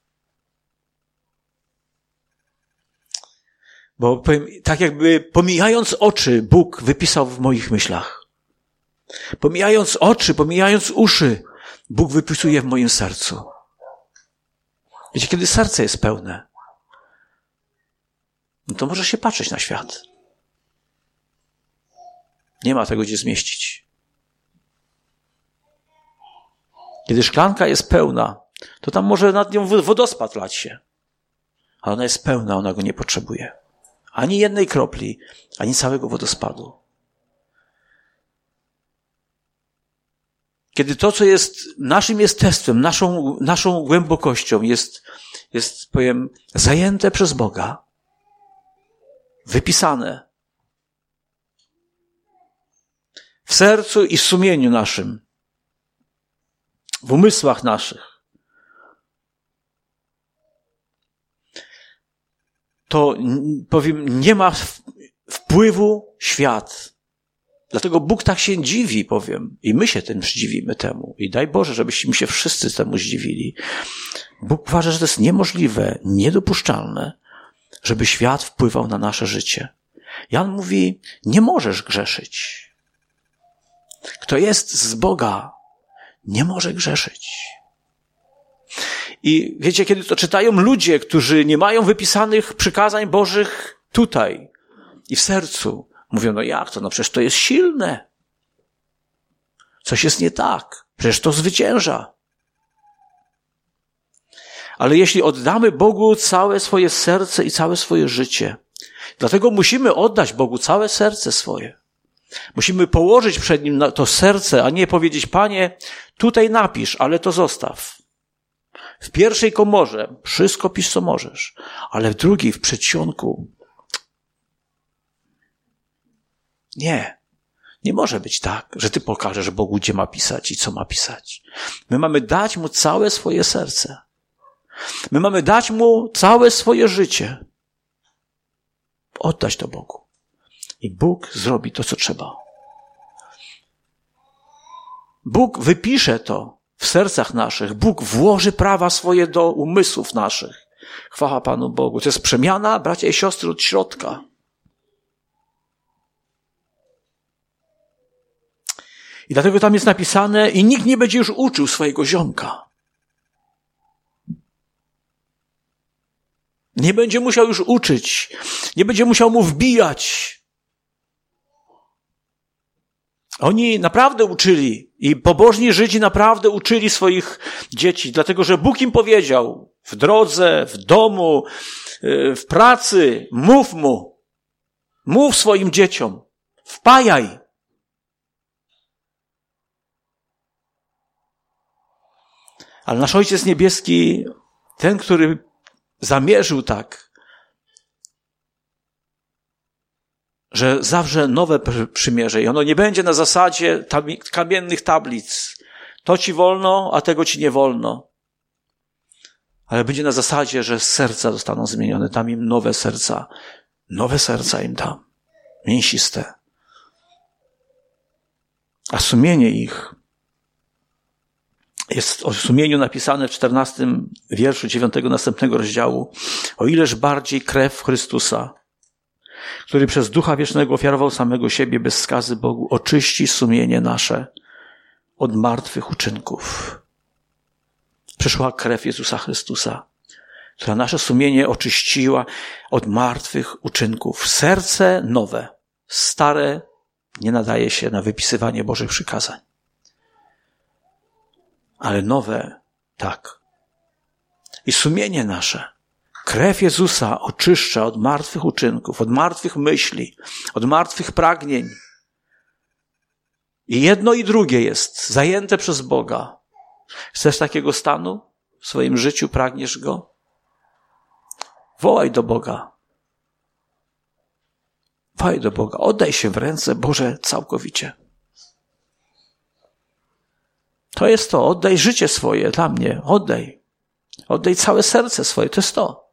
Bo powiem, tak jakby pomijając oczy, Bóg wypisał w moich myślach. Pomijając oczy, pomijając uszy, Bóg wypisuje w moim sercu. Wiecie, kiedy serce jest pełne, no to możesz się patrzeć na świat. Nie ma tego gdzie zmieścić. Kiedy szklanka jest pełna, to tam może nad nią wodospad lać się. Ale ona jest pełna, ona go nie potrzebuje. Ani jednej kropli, ani całego wodospadu. Kiedy to, co jest naszym jestestwem, naszą, naszą głębokością jest, jest, powiem, zajęte przez Boga, wypisane w sercu i w sumieniu naszym, w umysłach naszych, to, powiem, nie ma wpływu świat. Dlatego Bóg tak się dziwi, powiem, i my się tym zdziwimy temu. I daj Boże, żebyśmy się wszyscy temu zdziwili. Bóg uważa, że to jest niemożliwe, niedopuszczalne, żeby świat wpływał na nasze życie. Jan mówi, nie możesz grzeszyć. Kto jest z Boga, nie może grzeszyć. I wiecie, kiedy to czytają ludzie, którzy nie mają wypisanych przykazań Bożych tutaj i w sercu, mówią, no jak to? No przecież to jest silne. Coś jest nie tak. Przecież to zwycięża. Ale jeśli oddamy Bogu całe swoje serce i całe swoje życie, dlatego musimy oddać Bogu całe serce swoje. Musimy położyć przed Nim to serce, a nie powiedzieć, Panie, tutaj napisz, ale to zostaw. W pierwszej komorze wszystko pisz, co możesz, ale w drugiej, w przedsionku, nie. Nie może być tak, że Ty pokażesz Bogu, gdzie ma pisać i co ma pisać. My mamy dać Mu całe swoje serce. My mamy dać Mu całe swoje życie. Oddać to Bogu. I Bóg zrobi to, co trzeba. Bóg wypisze to w sercach naszych. Bóg włoży prawa swoje do umysłów naszych. Chwała Panu Bogu. To jest przemiana, bracia i siostry, od środka. I dlatego tam jest napisane, i nikt nie będzie już uczył swojego ziomka. Nie będzie musiał już uczyć. Nie będzie musiał mu wbijać. Oni naprawdę uczyli i pobożni Żydzi naprawdę uczyli swoich dzieci, dlatego że Bóg im powiedział w drodze, w domu, w pracy, mów mu, mów swoim dzieciom, wpajaj. Ale nasz Ojciec Niebieski, ten, który zamierzył tak, że zawrze nowe przymierze i ono nie będzie na zasadzie kamiennych tablic. To ci wolno, a tego ci nie wolno. Ale będzie na zasadzie, że serca zostaną zmienione. Dam im nowe serca. Nowe serca im dam. Mięsiste. A sumienie ich Jest o sumieniu napisane w czternastym wierszu dziewiątego następnego rozdziału. O ileż bardziej krew Chrystusa, który przez Ducha Wiecznego ofiarował samego siebie bez skazy Bogu, oczyści sumienie nasze od martwych uczynków. Przyszła krew Jezusa Chrystusa, która nasze sumienie oczyściła od martwych uczynków. Serce nowe, stare nie nadaje się na wypisywanie Bożych przykazań. Ale nowe tak. I sumienie nasze, krew Jezusa oczyszcza od martwych uczynków, od martwych myśli, od martwych pragnień. I jedno i drugie jest zajęte przez Boga. Chcesz takiego stanu w swoim życiu? Pragniesz go? Wołaj do Boga. Wołaj do Boga. Oddaj się w ręce Boże całkowicie. To jest to. Oddaj życie swoje dla mnie. Oddaj. Oddaj całe serce swoje. To jest to.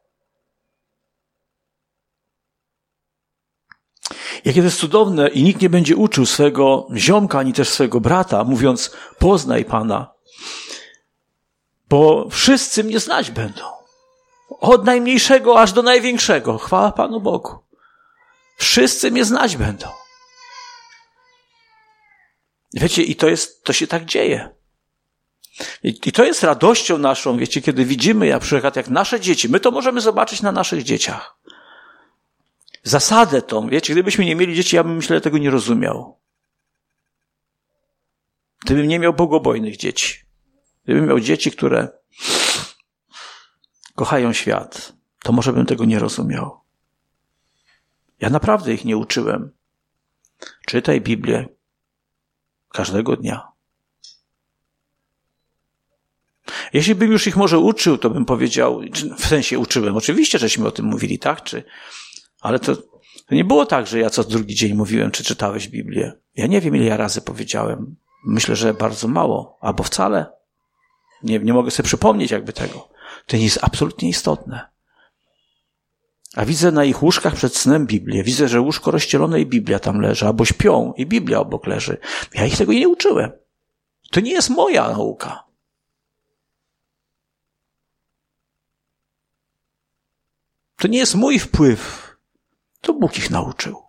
Jakie to jest cudowne i nikt nie będzie uczył swego ziomka, ani też swego brata, mówiąc, poznaj Pana, bo wszyscy mnie znać będą. Od najmniejszego aż do największego. Chwała Panu Bogu. Wszyscy mnie znać będą. Wiecie, i to jest, to się tak dzieje. I, i to jest radością naszą, wiecie, kiedy widzimy, na przykład jak nasze dzieci, my to możemy zobaczyć na naszych dzieciach. Zasadę tą, wiecie, gdybyśmy nie mieli dzieci, ja bym, myślę, tego nie rozumiał. Gdybym nie miał bogobojnych dzieci. Gdybym miał dzieci, które kochają świat, to może bym tego nie rozumiał. Ja naprawdę ich nie uczyłem. Czytaj Biblię każdego dnia. Jeśli bym już ich może uczył, to bym powiedział, w sensie uczyłem, oczywiście, żeśmy o tym mówili, tak? Czy, ale to, to nie było tak, że ja co drugi dzień mówiłem, czy czytałeś Biblię. Ja nie wiem, ile ja razy powiedziałem. Myślę, że bardzo mało, albo wcale. Nie, nie mogę sobie przypomnieć jakby tego. To nie jest absolutnie istotne. A widzę na ich łóżkach przed snem Biblię. Widzę, że łóżko rozścielone i Biblia tam leży, albo śpią i Biblia obok leży. Ja ich tego nie uczyłem. To nie jest moja nauka. To nie jest mój wpływ. To Bóg ich nauczył.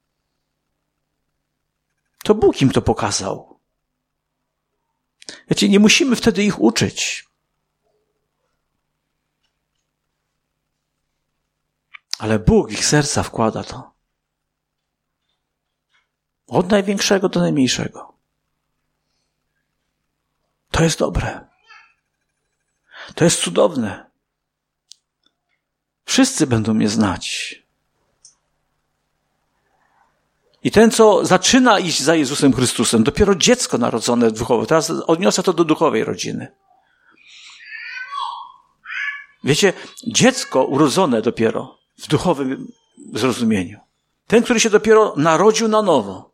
To Bóg im to pokazał. Wiecie, nie musimy wtedy ich uczyć. Ale Bóg ich serca wkłada to. Od największego do najmniejszego. To jest dobre. To jest cudowne. Wszyscy będą mnie znać. I ten, co zaczyna iść za Jezusem Chrystusem, dopiero dziecko narodzone duchowo. Teraz odniosę to do duchowej rodziny. Wiecie, dziecko urodzone dopiero w duchowym zrozumieniu. Ten, który się dopiero narodził na nowo.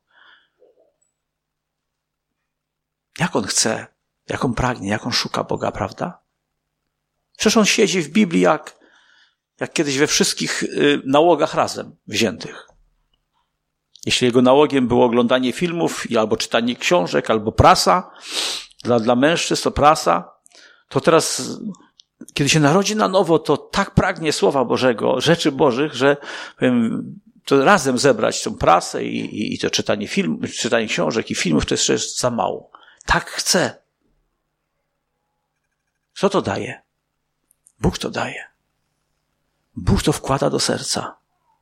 Jak on chce, jak on pragnie, jak on szuka Boga, prawda? Przecież on siedzi w Biblii jak, jak kiedyś we wszystkich y, nałogach razem wziętych. Jeśli jego nałogiem było oglądanie filmów, albo czytanie książek, albo prasa, dla, dla mężczyzn to prasa, to teraz, kiedy się narodzi na nowo, to tak pragnie Słowa Bożego, rzeczy Bożych, że powiem, to razem zebrać tą prasę i, i, i to czytanie film, czytanie książek i filmów, to jest jeszcze za mało. Tak chce. Co to daje? Bóg to daje. Bóg to wkłada do serca.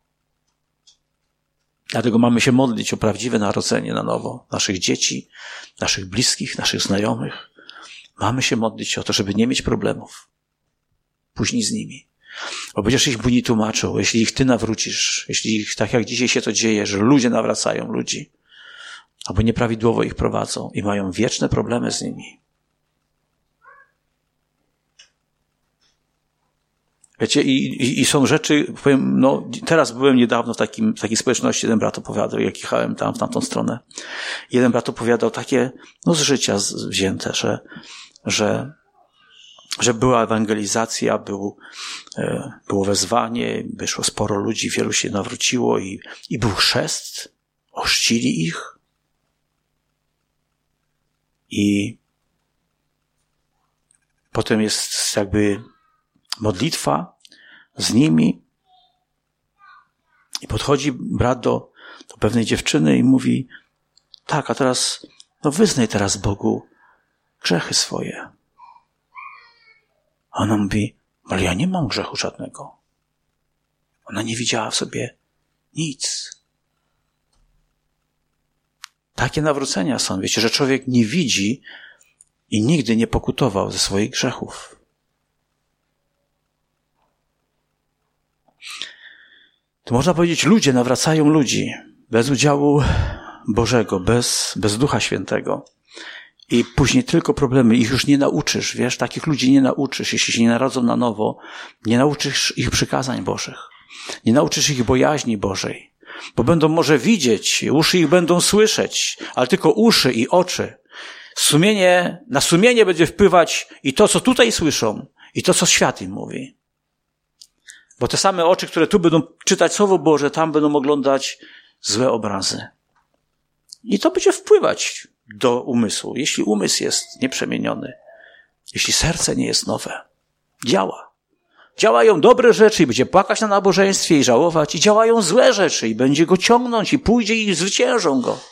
Dlatego mamy się modlić o prawdziwe narodzenie na nowo naszych dzieci, naszych bliskich, naszych znajomych. Mamy się modlić o to, żeby nie mieć problemów później z nimi. Bo będziesz ich później tłumaczył, jeśli ich ty nawrócisz, jeśli ich, tak jak dzisiaj się to dzieje, że ludzie nawracają ludzi, albo nieprawidłowo ich prowadzą i mają wieczne problemy z nimi. Wiecie, i, i, i są rzeczy, powiem, no, teraz byłem niedawno w takim, w takiej społeczności, jeden brat opowiadał, jak jechałem tam, w tamtą stronę. Jeden brat opowiadał takie, no, z życia z, wzięte, że, że, że była ewangelizacja, był, e, było wezwanie, wyszło sporo ludzi, wielu się nawróciło i, i był chrzest, ochrzcili ich. I Potem jest jakby modlitwa z nimi. I podchodzi brat do, do pewnej dziewczyny i mówi, tak, a teraz, no wyznaj teraz Bogu grzechy swoje. A ona mówi, ale ja nie mam grzechu żadnego. Ona nie widziała w sobie nic. Takie nawrócenia są. Wiecie, że człowiek nie widzi i nigdy nie pokutował ze swoich grzechów. To można powiedzieć, ludzie nawracają ludzi bez udziału Bożego, bez, bez Ducha Świętego. I później tylko problemy. Ich już nie nauczysz, wiesz, takich ludzi nie nauczysz. Jeśli się nie narodzą na nowo, nie nauczysz ich przykazań Bożych. Nie nauczysz ich bojaźni Bożej. Bo będą może widzieć, uszy ich będą słyszeć, ale tylko uszy i oczy. Sumienie, na sumienie będzie wpływać i to, co tutaj słyszą, i to, co świat im mówi. Bo te same oczy, które tu będą czytać Słowo Boże, tam będą oglądać złe obrazy. I to będzie wpływać do umysłu, jeśli umysł jest nieprzemieniony, jeśli serce nie jest nowe. Działa. Działają dobre rzeczy i będzie płakać na nabożeństwie i żałować, i działają złe rzeczy i będzie go ciągnąć i pójdzie i zwyciężą go.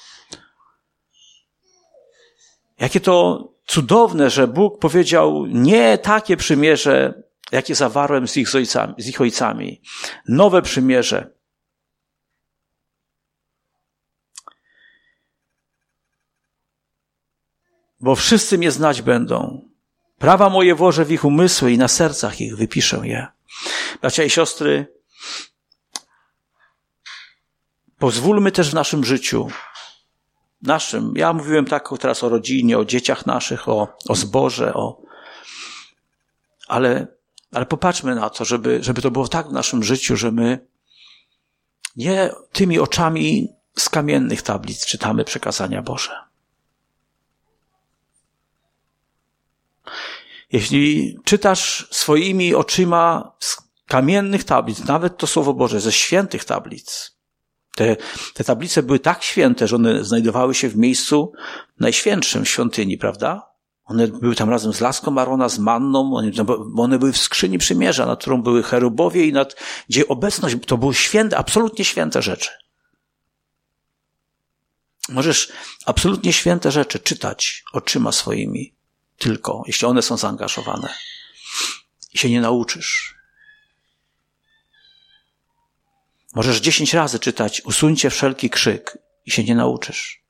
Jakie to cudowne, że Bóg powiedział nie takie przymierze, jakie zawarłem z ich ojcami, z ich ojcami. Nowe przymierze. Bo wszyscy mnie znać będą. Prawa moje włożę w ich umysły i na sercach ich wypiszę je. Bracia i siostry, pozwólmy też w naszym życiu, naszym, ja mówiłem tak teraz o rodzinie, o dzieciach naszych, o, o zborze, o, ale, ale popatrzmy na to, żeby, żeby to było tak w naszym życiu, że my nie tymi oczami z kamiennych tablic czytamy przekazania Boże. Jeśli czytasz swoimi oczyma z kamiennych tablic, nawet to Słowo Boże, ze świętych tablic, te, te tablice były tak święte, że one znajdowały się w miejscu najświętszym w świątyni, prawda? One były tam razem z laską Arona, z manną, one, one były w skrzyni przymierza, nad którą były cherubowie i nad, gdzie obecność, to były święte, absolutnie święte rzeczy. Możesz absolutnie święte rzeczy czytać oczyma swoimi, tylko, jeśli one są zaangażowane. I się nie nauczysz. Możesz dziesięć razy czytać usuńcie wszelki krzyk i się nie nauczysz.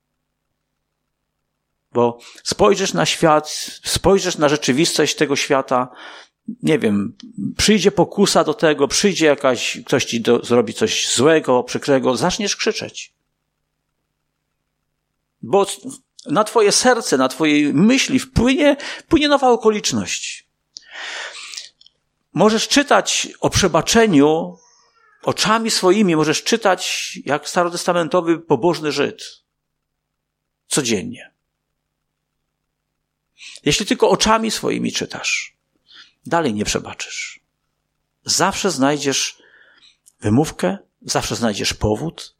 Bo spojrzysz na świat, spojrzysz na rzeczywistość tego świata, nie wiem, przyjdzie pokusa do tego, przyjdzie jakaś, ktoś ci do, zrobi coś złego, przykrego, zaczniesz krzyczeć. Bo na twoje serce, na twoje myśli wpłynie, wpłynie nowa okoliczność. Możesz czytać o przebaczeniu oczami swoimi, możesz czytać jak starotestamentowy pobożny Żyd. Codziennie. Jeśli tylko oczami swoimi czytasz, dalej nie przebaczysz. Zawsze znajdziesz wymówkę, zawsze znajdziesz powód.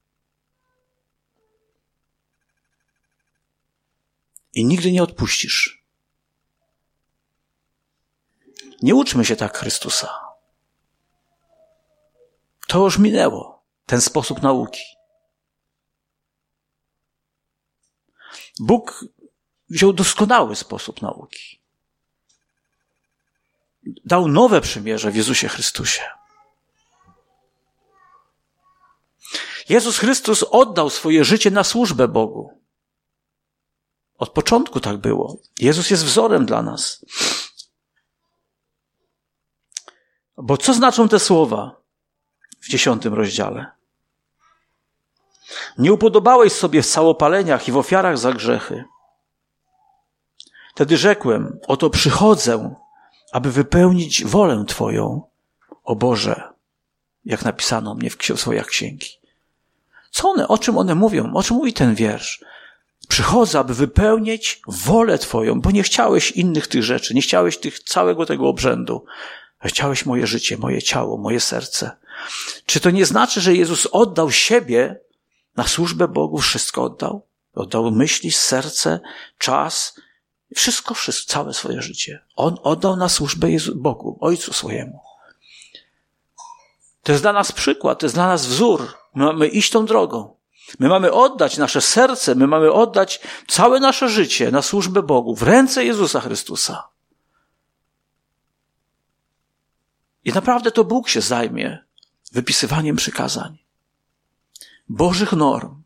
I nigdy nie odpuścisz. Nie uczmy się tak Chrystusa. To już minęło, ten sposób nauki. Bóg wziął doskonały sposób nauki. Dał nowe przymierze w Jezusie Chrystusie. Jezus Chrystus oddał swoje życie na służbę Bogu. Od początku tak było. Jezus jest wzorem dla nas. Bo co znaczą te słowa w dziesiątym rozdziale? Nie upodobałeś sobie w całopaleniach i w ofiarach za grzechy. Wtedy rzekłem, oto przychodzę, aby wypełnić wolę Twoją, o Boże, jak napisano mnie w swojej księgi. Co one, o czym one mówią? O czym mówi ten wiersz? Przychodzę, aby wypełnić wolę Twoją, bo nie chciałeś innych tych rzeczy, nie chciałeś tych, całego tego obrzędu, a chciałeś moje życie, moje ciało, moje serce. Czy to nie znaczy, że Jezus oddał siebie na służbę Bogu, wszystko oddał? Oddał myśli, serce, czas Wszystko, wszystko, całe swoje życie. On oddał na służbę Jezu, Bogu, Ojcu swojemu. To jest dla nas przykład, to jest dla nas wzór. My mamy iść tą drogą. My mamy oddać nasze serce, my mamy oddać całe nasze życie na służbę Bogu, w ręce Jezusa Chrystusa. I naprawdę to Bóg się zajmie wypisywaniem przykazań, Bożych norm.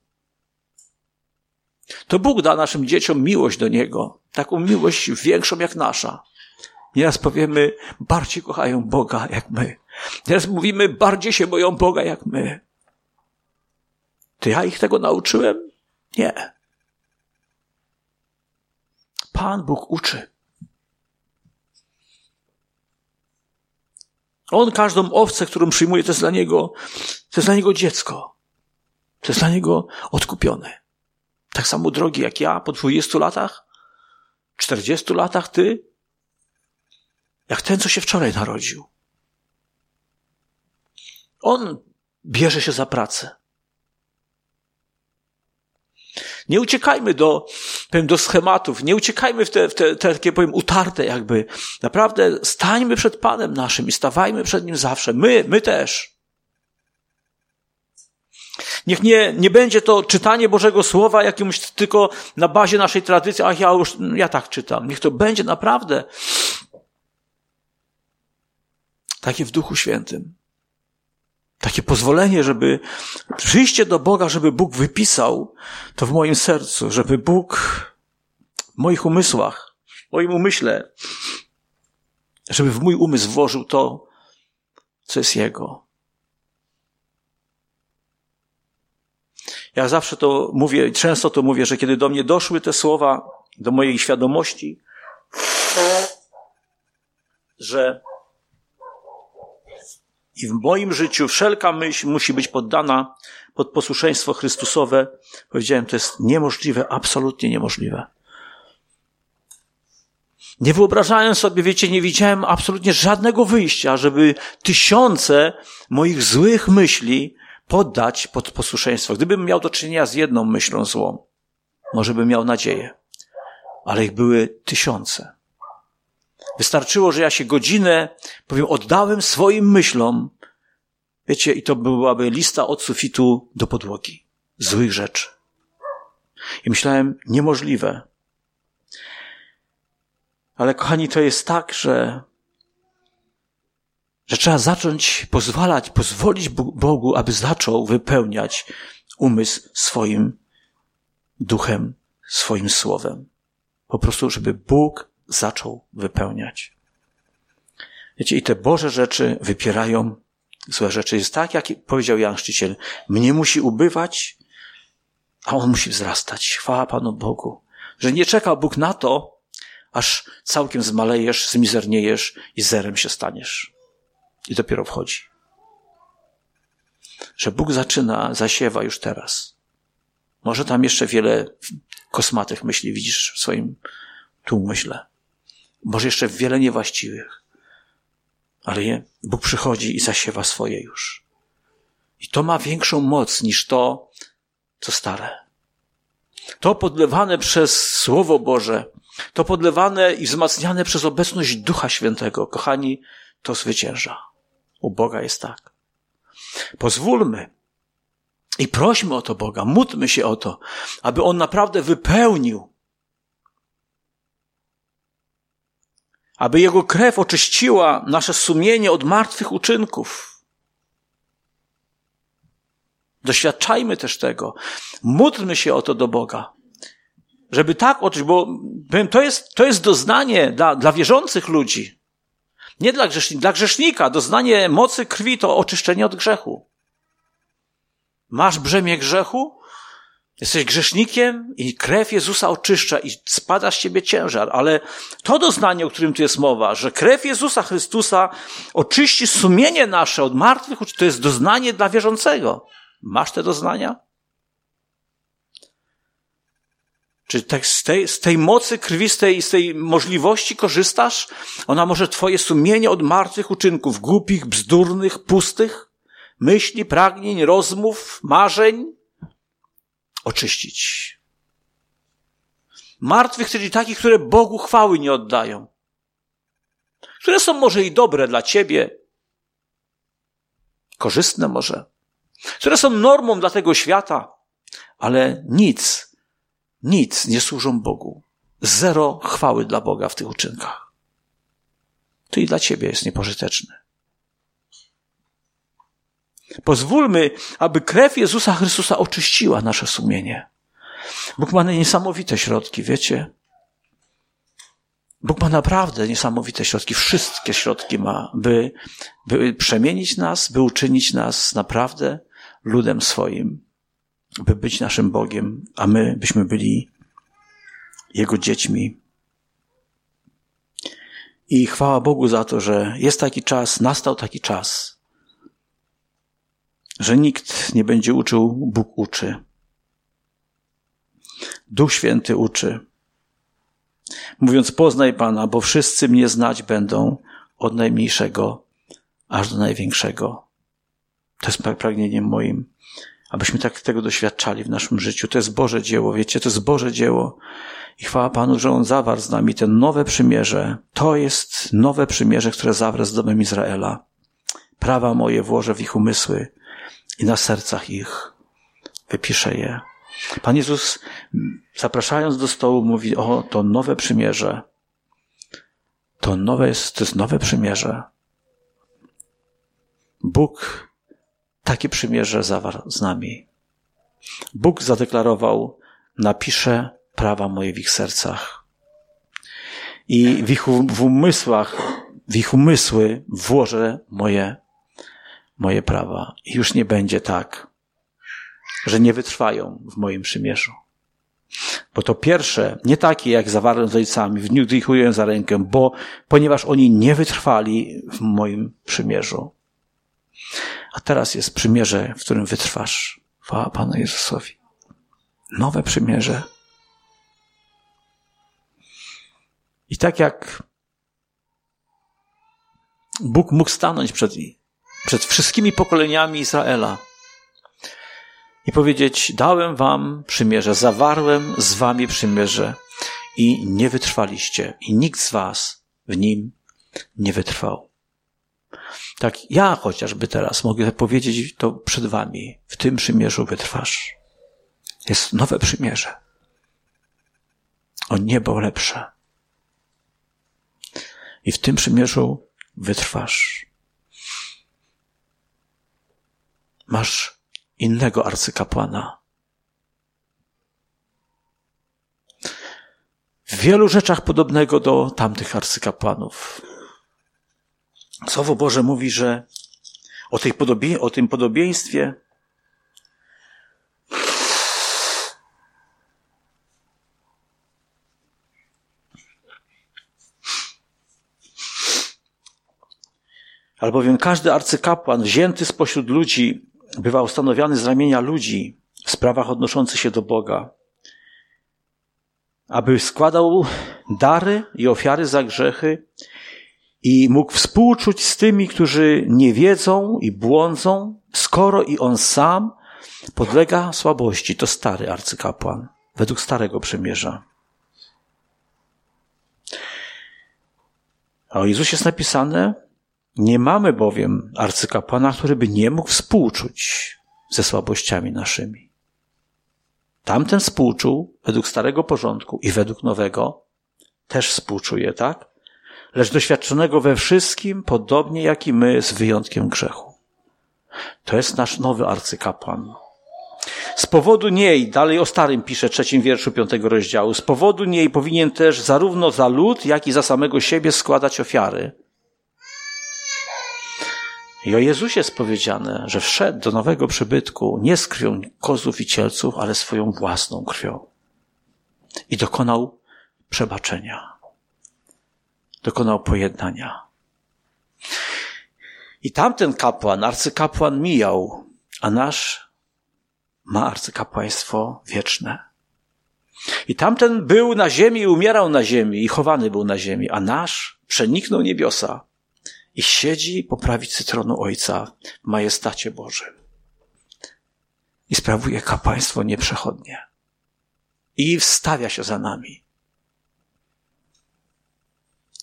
To Bóg da naszym dzieciom miłość do Niego, taką miłość większą jak nasza. Nieraz powiemy, bardziej kochają Boga jak my. Nieraz mówimy, bardziej się boją Boga jak my. To ja ich tego nauczyłem? Nie. Pan Bóg uczy. On każdą owcę, którą przyjmuje, to jest dla Niego, to jest dla Niego dziecko. To jest dla Niego odkupione. Tak samo drogi jak ja po dwudziestu latach, czterdziestu latach, ty, jak ten, co się wczoraj narodził. On bierze się za pracę. Nie uciekajmy do, powiem, do schematów, nie uciekajmy w te, w te, te takie, powiem, utarte jakby. Naprawdę stańmy przed Panem naszym i stawajmy przed Nim zawsze. My, my też. Niech nie, nie będzie to czytanie Bożego Słowa jakimś tylko na bazie naszej tradycji, ach ja już, ja tak czytam. Niech to będzie naprawdę takie w Duchu Świętym. Takie pozwolenie, żeby przyjście do Boga, żeby Bóg wypisał to w moim sercu, żeby Bóg w moich umysłach, w moim umyśle, żeby w mój umysł włożył to, co jest Jego. Ja zawsze to mówię, często to mówię, że kiedy do mnie doszły te słowa, do mojej świadomości, że i w moim życiu wszelka myśl musi być poddana pod posłuszeństwo Chrystusowe. Powiedziałem, to jest niemożliwe, absolutnie niemożliwe. Nie wyobrażałem sobie, wiecie, nie widziałem absolutnie żadnego wyjścia, żeby tysiące moich złych myśli poddać pod posłuszeństwo. Gdybym miał do czynienia z jedną myślą złą, może bym miał nadzieję. Ale ich były tysiące. Wystarczyło, że ja się godzinę, powiem, oddałem swoim myślom. Wiecie, i to byłaby lista od sufitu do podłogi. Złych rzeczy. I myślałem, niemożliwe. Ale kochani, to jest tak, że, że trzeba zacząć pozwalać, pozwolić Bogu, aby zaczął wypełniać umysł swoim duchem, swoim słowem. Po prostu, żeby Bóg zaczął wypełniać. Wiecie, i te Boże rzeczy wypierają złe rzeczy. Jest tak, jak powiedział Jan Chrzciciel, mnie musi ubywać, a on musi wzrastać. Chwała Panu Bogu, że nie czeka Bóg na to, aż całkiem zmalejesz, zmizerniejesz i zerem się staniesz. I dopiero wchodzi. Że Bóg zaczyna, zasiewa już teraz. Może tam jeszcze wiele kosmatych myśli widzisz w swoim tu umyśle. Może jeszcze wiele niewłaściwych. Ale je, Bóg przychodzi i zasiewa swoje już. I to ma większą moc niż to, co stare. To podlewane przez Słowo Boże, to podlewane i wzmacniane przez obecność Ducha Świętego. Kochani, to zwycięża. U Boga jest tak. Pozwólmy i prośmy o to Boga, módlmy się o to, aby On naprawdę wypełnił, aby Jego krew oczyściła nasze sumienie od martwych uczynków. Doświadczajmy też tego. Módlmy się o to do Boga. Żeby tak oczyścić, bo to jest, to jest doznanie dla, dla wierzących ludzi. Nie dla grzesznika. Dla grzesznika doznanie mocy krwi to oczyszczenie od grzechu. Masz brzemię grzechu? Jesteś grzesznikiem i krew Jezusa oczyszcza i spada z ciebie ciężar. Ale to doznanie, o którym tu jest mowa, że krew Jezusa Chrystusa oczyści sumienie nasze od martwych, to jest doznanie dla wierzącego. Masz te doznania? Czy tak z, tej, z tej mocy krwi, z tej, z tej możliwości korzystasz? Ona może twoje sumienie od martwych uczynków, głupich, bzdurnych, pustych, myśli, pragnień, rozmów, marzeń oczyścić. Martwych, czyli takich, które Bogu chwały nie oddają. Które są może i dobre dla ciebie, korzystne może, które są normą dla tego świata, ale nic, nic nie służą Bogu. Zero chwały dla Boga w tych uczynkach. To i dla ciebie jest niepożyteczne. Pozwólmy, aby krew Jezusa Chrystusa oczyściła nasze sumienie. Bóg ma niesamowite środki, wiecie? Bóg ma naprawdę niesamowite środki. Wszystkie środki ma, by, by przemienić nas, by uczynić nas naprawdę ludem swoim, by być naszym Bogiem, a my byśmy byli Jego dziećmi. I chwała Bogu za to, że jest taki czas, nastał taki czas, że nikt nie będzie uczył, Bóg uczy. Duch Święty uczy. Mówiąc, poznaj Pana, bo wszyscy mnie znać będą od najmniejszego aż do największego. To jest pragnieniem moim, abyśmy tak tego doświadczali w naszym życiu. To jest Boże dzieło, wiecie, to jest Boże dzieło. I chwała Panu, że On zawarł z nami ten nowe przymierze. To jest nowe przymierze, które zawrę z domem Izraela. Prawa moje włożę w ich umysły i na sercach ich wypiszę je. Pan Jezus, zapraszając do stołu, mówi, o, to nowe przymierze. To nowe jest, to jest nowe przymierze. Bóg takie przymierze zawarł z nami. Bóg zadeklarował, napiszę prawa moje w ich sercach. I w ich w umysłach, w ich umysły włożę moje, moje prawa. I już nie będzie tak, że nie wytrwają w moim przymierzu. Bo to pierwsze, nie takie jak zawarłem z ojcami, w dniu, gdy ich ująłem za rękę, bo ponieważ oni nie wytrwali w moim przymierzu. A teraz jest przymierze, w którym wytrwasz. Chwała Panu Jezusowi. Nowe przymierze. I tak jak Bóg mógł stanąć przed, przed wszystkimi pokoleniami Izraela i powiedzieć, dałem wam przymierze, zawarłem z wami przymierze i nie wytrwaliście. I nikt z was w nim nie wytrwał. Tak ja chociażby teraz mogę powiedzieć to przed wami. W tym przymierzu wytrwasz. Jest nowe przymierze. O niebo lepsze. I w tym przymierzu wytrwasz. Masz innego arcykapłana. W wielu rzeczach podobnego do tamtych arcykapłanów. Słowo Boże mówi, że o, tej podobie, o tym podobieństwie albowiem każdy arcykapłan wzięty spośród ludzi bywa ustanowiony z ramienia ludzi w sprawach odnoszących się do Boga, aby składał dary i ofiary za grzechy i mógł współczuć z tymi, którzy nie wiedzą i błądzą, skoro i on sam podlega słabości. To stary arcykapłan, według Starego Przymierza. A o Jezusie jest napisane, nie mamy bowiem arcykapłana, który by nie mógł współczuć ze słabościami naszymi. Tamten współczuł według starego porządku i według nowego też współczuje, tak? Lecz doświadczonego we wszystkim, podobnie jak i my, z wyjątkiem grzechu. To jest nasz nowy arcykapłan. Z powodu niej, dalej o starym pisze, trzecim wierszu piątego rozdziału, z powodu niej powinien też zarówno za lud, jak i za samego siebie składać ofiary. I o Jezusie jest powiedziane, że wszedł do nowego przybytku nie z krwią kozłów i cielców, ale swoją własną krwią. I dokonał przebaczenia. Dokonał pojednania. I tamten kapłan, arcykapłan mijał, a nasz ma arcykapłaństwo wieczne. I tamten był na ziemi i umierał na ziemi i chowany był na ziemi, a nasz przeniknął niebiosa i siedzi po prawicy tronu Ojca w majestacie Bożym. I sprawuje kapłaństwo nieprzechodnie. I wstawia się za nami.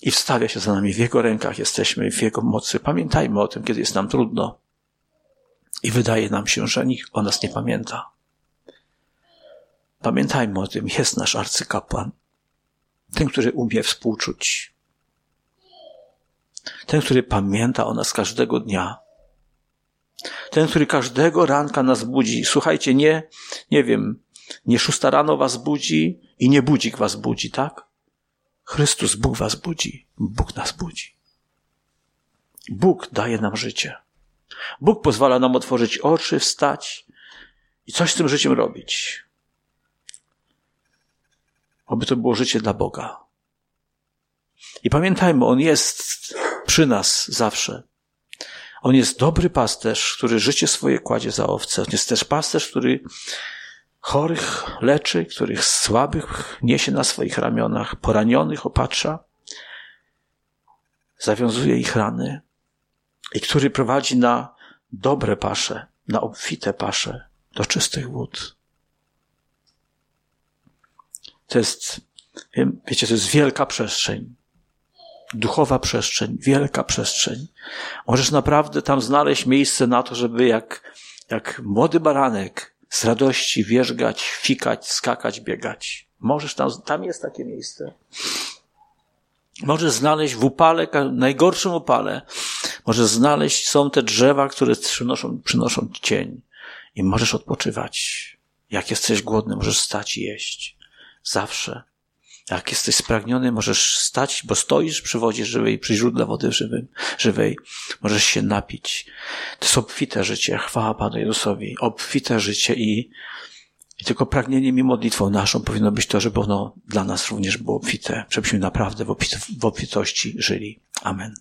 i wstawia się za nami. W Jego rękach jesteśmy, w Jego mocy. Pamiętajmy o tym, kiedy jest nam trudno i wydaje nam się, że nikt o nas nie pamięta. Pamiętajmy o tym, jest nasz arcykapłan. Ten, który umie współczuć. Ten, który pamięta o nas każdego dnia. Ten, który każdego ranka nas budzi. Słuchajcie, nie, nie wiem, nie szósta rano was budzi i nie budzik was budzi, tak? Chrystus, Bóg was budzi. Bóg nas budzi. Bóg daje nam życie. Bóg pozwala nam otworzyć oczy, wstać i coś z tym życiem robić. Oby to było życie dla Boga. I pamiętajmy, On jest przy nas zawsze. On jest dobry pasterz, który życie swoje kładzie za owce. On jest też pasterz, który chorych leczy, których słabych niesie na swoich ramionach, poranionych opatrza, zawiązuje ich rany i który prowadzi na dobre pasze, na obfite pasze, do czystych wód. To jest, wiem, wiecie, to jest wielka przestrzeń. Duchowa przestrzeń, wielka przestrzeń. Możesz naprawdę tam znaleźć miejsce na to, żeby jak, jak młody baranek z radości wierzgać, fikać, skakać, biegać. Możesz tam, tam jest takie miejsce. Możesz znaleźć w upale, najgorszym upale, możesz znaleźć, są te drzewa, które przynoszą, przynoszą cień i możesz odpoczywać. Jak jesteś głodny, możesz stać i jeść. Zawsze. Jak jesteś spragniony, możesz stać, bo stoisz przy wodzie żywej, przy źródle wody żywym, żywej. Możesz się napić. To jest obfite życie. Chwała Panu Jezusowi. Obfite życie i, i tylko pragnieniem i modlitwą naszą powinno być to, żeby ono dla nas również było obfite. Żebyśmy naprawdę w, obfit- w obfitości żyli. Amen.